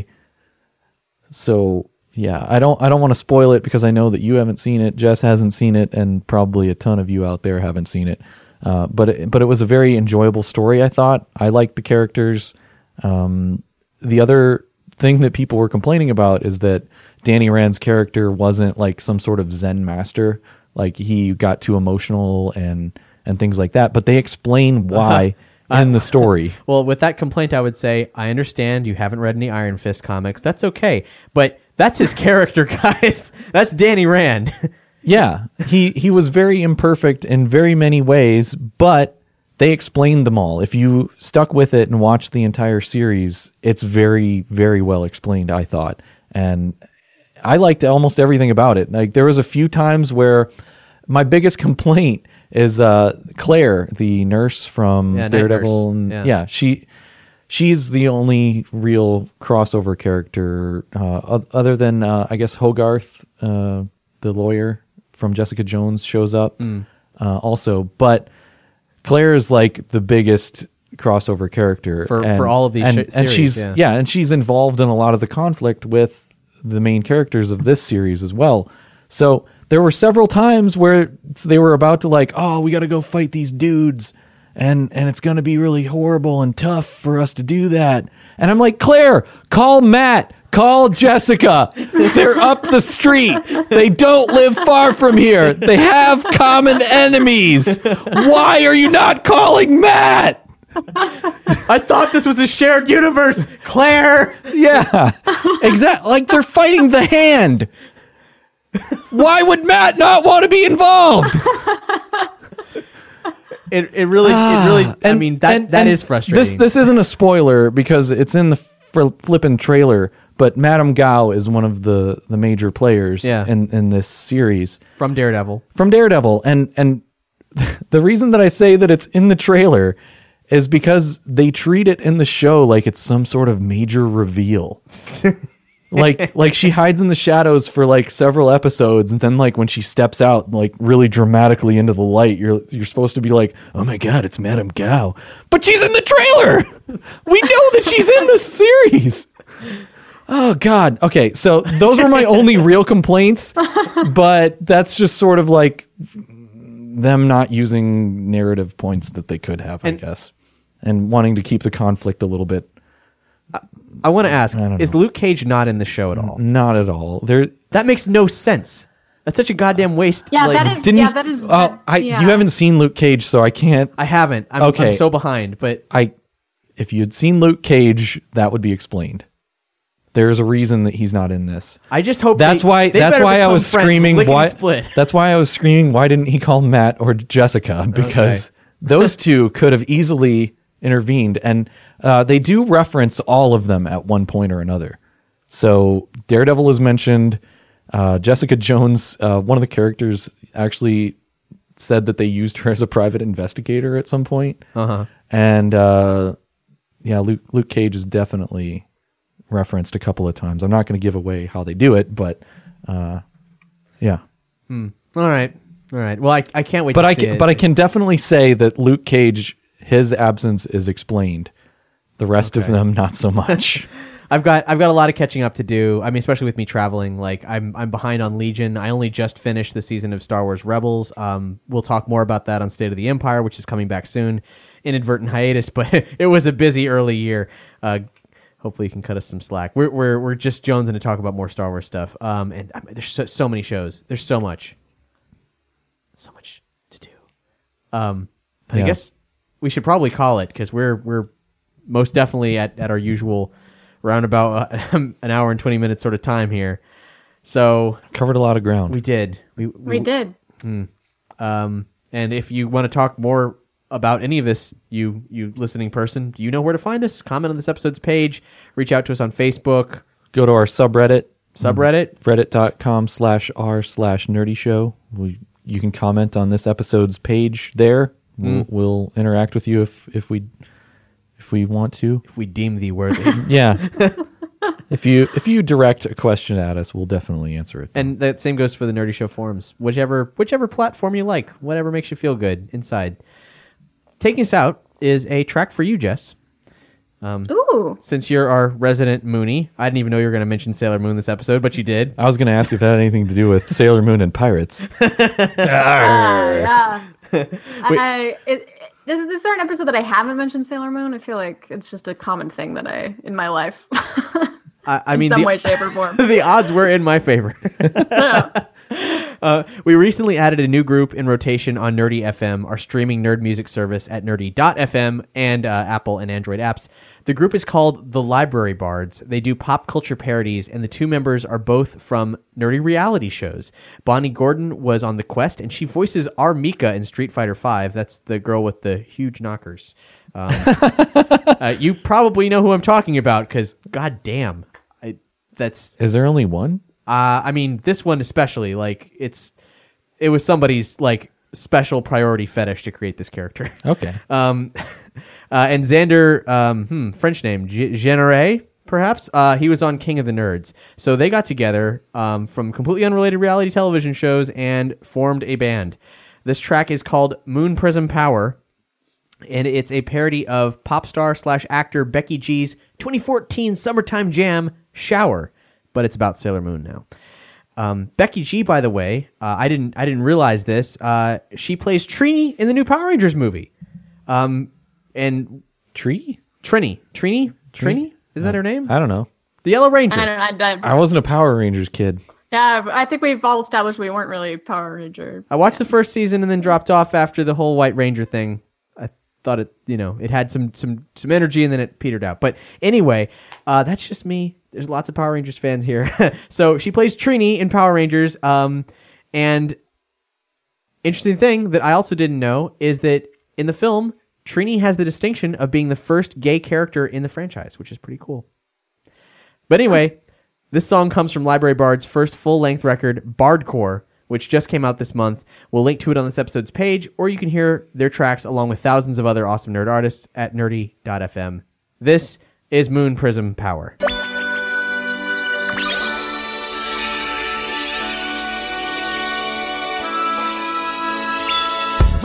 So yeah, I don't, I don't want to spoil it because I know that you haven't seen it. Jess hasn't seen it, and probably a ton of you out there haven't seen it. Uh, but, it, but it was a very enjoyable story. I thought I liked the characters. Um, the other thing that people were complaining about is that Danny Rand's character wasn't like some sort of Zen master. Like, he got too emotional and, and things like that. But they explain why uh-huh. in the story. Well, with that complaint, I would say, I understand you haven't read any Iron Fist comics. That's okay. But that's his character, guys. That's Danny Rand. Yeah. He, he was very imperfect in very many ways, but they explained them all. If you stuck with it and watched the entire series, it's very, very well explained, I thought. And I liked almost everything about it. Like, there was a few times where my biggest complaint is uh, Claire, the nurse from yeah, Daredevil. nurse. And, yeah. yeah, she she's the only real crossover character uh, other than uh, I guess Hogarth, uh, the lawyer from Jessica Jones, shows up mm. uh, also. But Claire is like the biggest crossover character for and, for all of these and, sh- and series. she's yeah. yeah, and she's involved in a lot of the conflict with the main characters of this series as well. So there were several times where they were about to, like, oh, we got to go fight these dudes, and and it's going to be really horrible and tough for us to do that. And I'm like, Claire, call Matt, call Jessica. They're up the street. They don't live far from here. They have common enemies. Why are you not calling Matt? I thought this was a shared universe, Claire. Yeah, exactly. Like, they're fighting the Hand. Why would Matt not want to be involved? It it really it really. I And- mean that and- that and is frustrating. This this isn't a spoiler because it's in the fr- flippin' trailer. But Madame Gao is one of the, the major players Yeah. in, in this series from Daredevil. from Daredevil, and and the reason that I say that it's in the trailer is because they treat it in the show like it's some sort of major reveal. like like she hides in the shadows for like several episodes, and then like when she steps out like really dramatically into the light, you're you're supposed to be like, oh my god, it's Madame Gao, but she's in the trailer. We know that she's in the series. Oh god. Okay, so those were my only real complaints, but that's just sort of like them not using narrative points that they could have, I And- guess, and wanting to keep the conflict a little bit. I want to ask: I don't is know. Luke Cage not in the show at all? Not at all. There That makes no sense. That's such a goddamn waste. Yeah, like- that is. didn't. yeah, that is. Oh, that- I yeah. you haven't seen Luke Cage, so I can't. I haven't. I'm, Okay. I'm so behind. But I if you'd seen Luke Cage, that would be explained. There's a reason that he's not in this. I just hope That's they- why. they That's better why I become was friends, screaming. lick and Why? split. That's why I was screaming. Why didn't he call Matt or Jessica? Because those two could have easily intervened, and uh, they do reference all of them at one point or another. So Daredevil is mentioned. Uh, Jessica Jones, uh, one of the characters, actually said that they used her as a private investigator at some point. Uh-huh. And uh, yeah, Luke, Luke Cage is definitely referenced a couple of times. I'm not going to give away how they do it, but uh, yeah. All right. All right. Well, I, I can't wait But to I see can, it. but I can definitely say that Luke Cage, his absence is explained. The rest of Okay. them, not so much. I've got I've got a lot of catching up to do. I mean, especially with me traveling. Like I'm I'm behind on Legion. I only just finished the season of Star Wars Rebels. Um, we'll talk more about that on State of the Empire, which is coming back soon. Inadvertent hiatus, but it was a busy early year. Uh, hopefully, you can cut us some slack. We're we're we're just jonesing to talk about more Star Wars stuff. Um, and I mean, there's so, so many shows. There's so much, so much to do. Um, but Yeah. I guess we should probably call it because we're we're most definitely at, at our usual roundabout uh, an hour and twenty minutes sort of time here. So Covered a lot of ground. we did. We, We did. Um, and if you want to talk more about any of this, you you listening person, you know where to find us. Comment on this episode's page. Reach out to us on Facebook, Go to our subreddit, subreddit. reddit.com slash r slash nerdy show. We, you can comment on this episode's page there. We'll, we'll interact with you if, if we if we want to. If we deem thee worthy. Yeah. if you if you direct a question at us, we'll definitely answer it. And that same goes for the Nerdy Show forums. Whichever whichever platform you like, whatever makes you feel good inside. Taking us out is a track for you, Jess. Ooh. Since you're our resident Mooney, I didn't even know you were going to mention Sailor Moon this episode, but you did. I was going to ask if that had anything to do with Sailor Moon and pirates. Ah, yeah. I, it, it, is, is there an episode that I haven't mentioned Sailor Moon? I feel like it's just a common thing that I in my life. I, I in mean, some the, way, shape, or form. the odds were in my favor. Uh, we recently added a new group in rotation on Nerdy F M, our streaming nerd music service at nerdy dot f m and uh, Apple and Android apps. The group is called The Library Bards. They do pop culture parodies, and the two members are both from nerdy reality shows. Bonnie Gordon was on The Quest, and she voices our Mika in Street Fighter five. That's the girl with the huge knockers. Um, uh, you probably know who I'm talking about, because goddamn, I, that's Is there only one? Uh, I mean, this one especially, like, it's, it was somebody's, like, special priority fetish to create this character. Okay. Um, uh, and Xander, um, hmm, French name, G- Genere, perhaps? Uh, he was on King of the Nerds. So they got together um, from completely unrelated reality television shows and formed a band. This track is called Moon Prism Power, and it's a parody of pop star slash actor Becky G's twenty fourteen summertime jam, Shower. But it's about Sailor Moon now. Um, Becky G, by the way, uh, I didn't I didn't realize this. Uh, she plays Trini in the new Power Rangers movie. Um, and Tree? Trini, Trini, Trini, isn't that her name? I don't know. The Yellow Ranger. I don't. I, I, I wasn't a Power Rangers kid. yeah, I think we've all established we weren't really Power Ranger. I watched the first season and then dropped off after the whole White Ranger thing. I thought it, you know, it had some some some energy and then it petered out. But anyway, uh, that's just me. There's lots of Power Rangers fans here. So she plays Trini in Power Rangers. Um, and interesting thing that I also didn't know is that in the film, Trini has the distinction of being the first gay character in the franchise, which is pretty cool. But anyway, this song comes from Library Bard's first full-length record, Bardcore, which just came out this month. We'll link to it on this episode's page, or you can hear their tracks along with thousands of other awesome nerd artists at nerdy dot f m. This is Moon Prism Power.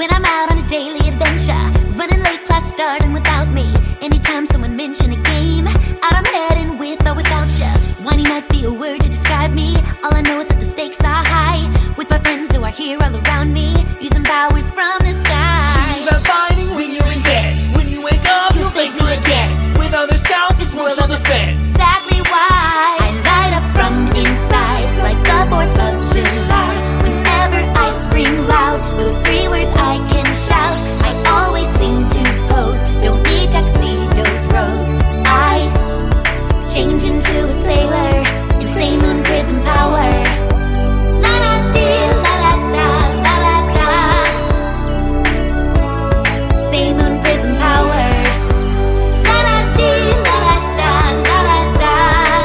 when I'm out on a daily adventure, running late, class starting without me. Anytime someone mention a game, out I'm heading with or without ya. Whiny might be a word to describe me. All I know is that the stakes are high, with my friends who are here all around me, using powers from the sky. She's a fighting when you're in bed. When you wake up, you'll thank her again. With other scouts, it's world of defense. Exactly why I light up from inside like the fourth of July. Whenever I scream loud, those three words I can shout. I always seem to pose, don't need tuxedos, rose. I change into a sailor in Sailmoon Prism power. La da dee, la da da, la da da. Sailmoon Prism power. La da dee, la da da, la da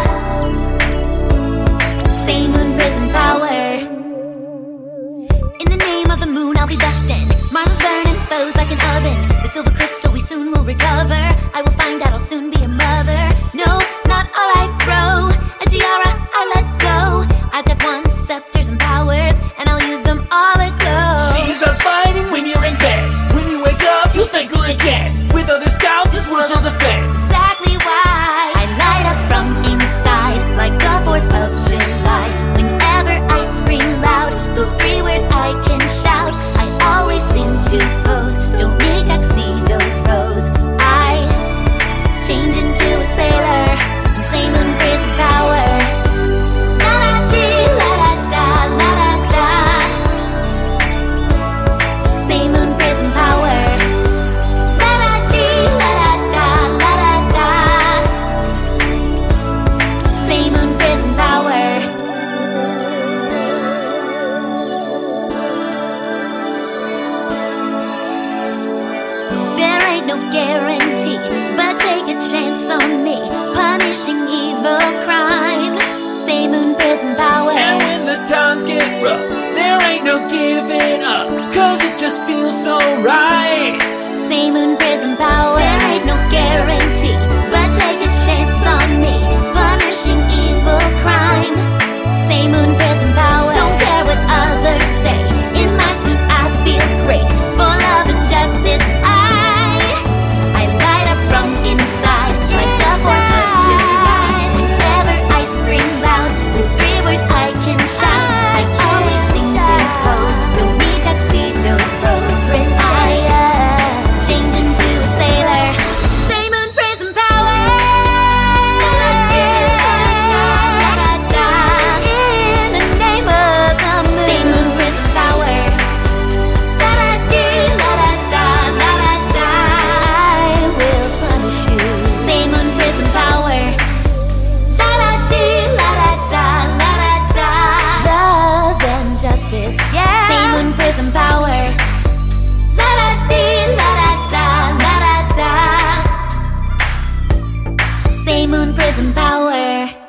da. Sailmoon Prism power. In the name of the moon, I'll be bustin'. Mars is burning foes like an oven. The silver crystal we soon will recover. I will find out I'll soon be a mother. No, not all I throw. A tiara I let go. I've got one scepters and powers, and I'll use them all aglow. She's a fighting when you're in bed. When you wake up, you'll thank her again. With other scouts, it's world of defense. Exactly why I light up from inside like the fourth of July. Whenever I scream loud, those three words I can shout. I always seem to pose, don't need tuxedos, rose. I change into a sailor in Sailmoon Prism power. La da dee, la da da, la da da. Sailmoon Prism power. La da dee, la da da, la da da. Sailmoon Prism power. There ain't no guarantee, but take a chance on me, punishing evil crime. Sailmoon Prism power. And when the times get rough, there ain't no giving up, cause it just feels so right. Sailmoon Prism power. There ain't no guarantee, but take a chance on me, punishing evil crime. Sailmoon Prism power. Don't care what others say, in my suit I feel great, for love and justice I I light up from inside like the fourth of July. Whenever I scream loud, those three words I can shout. I always seem to pose, don't need tuxedos, rose. I uh, change into a sailor. Sailmoon Prism power. In the name of the moon. Sailmoon Prism power. La da dee, la da da, la da da. I will punish you. Sailmoon Prism power. La da dee, la da da, la da da. Love and justice, yeah. Sailmoon Prism power. La da dee, la da da, la da da. Sailmoon Prism power.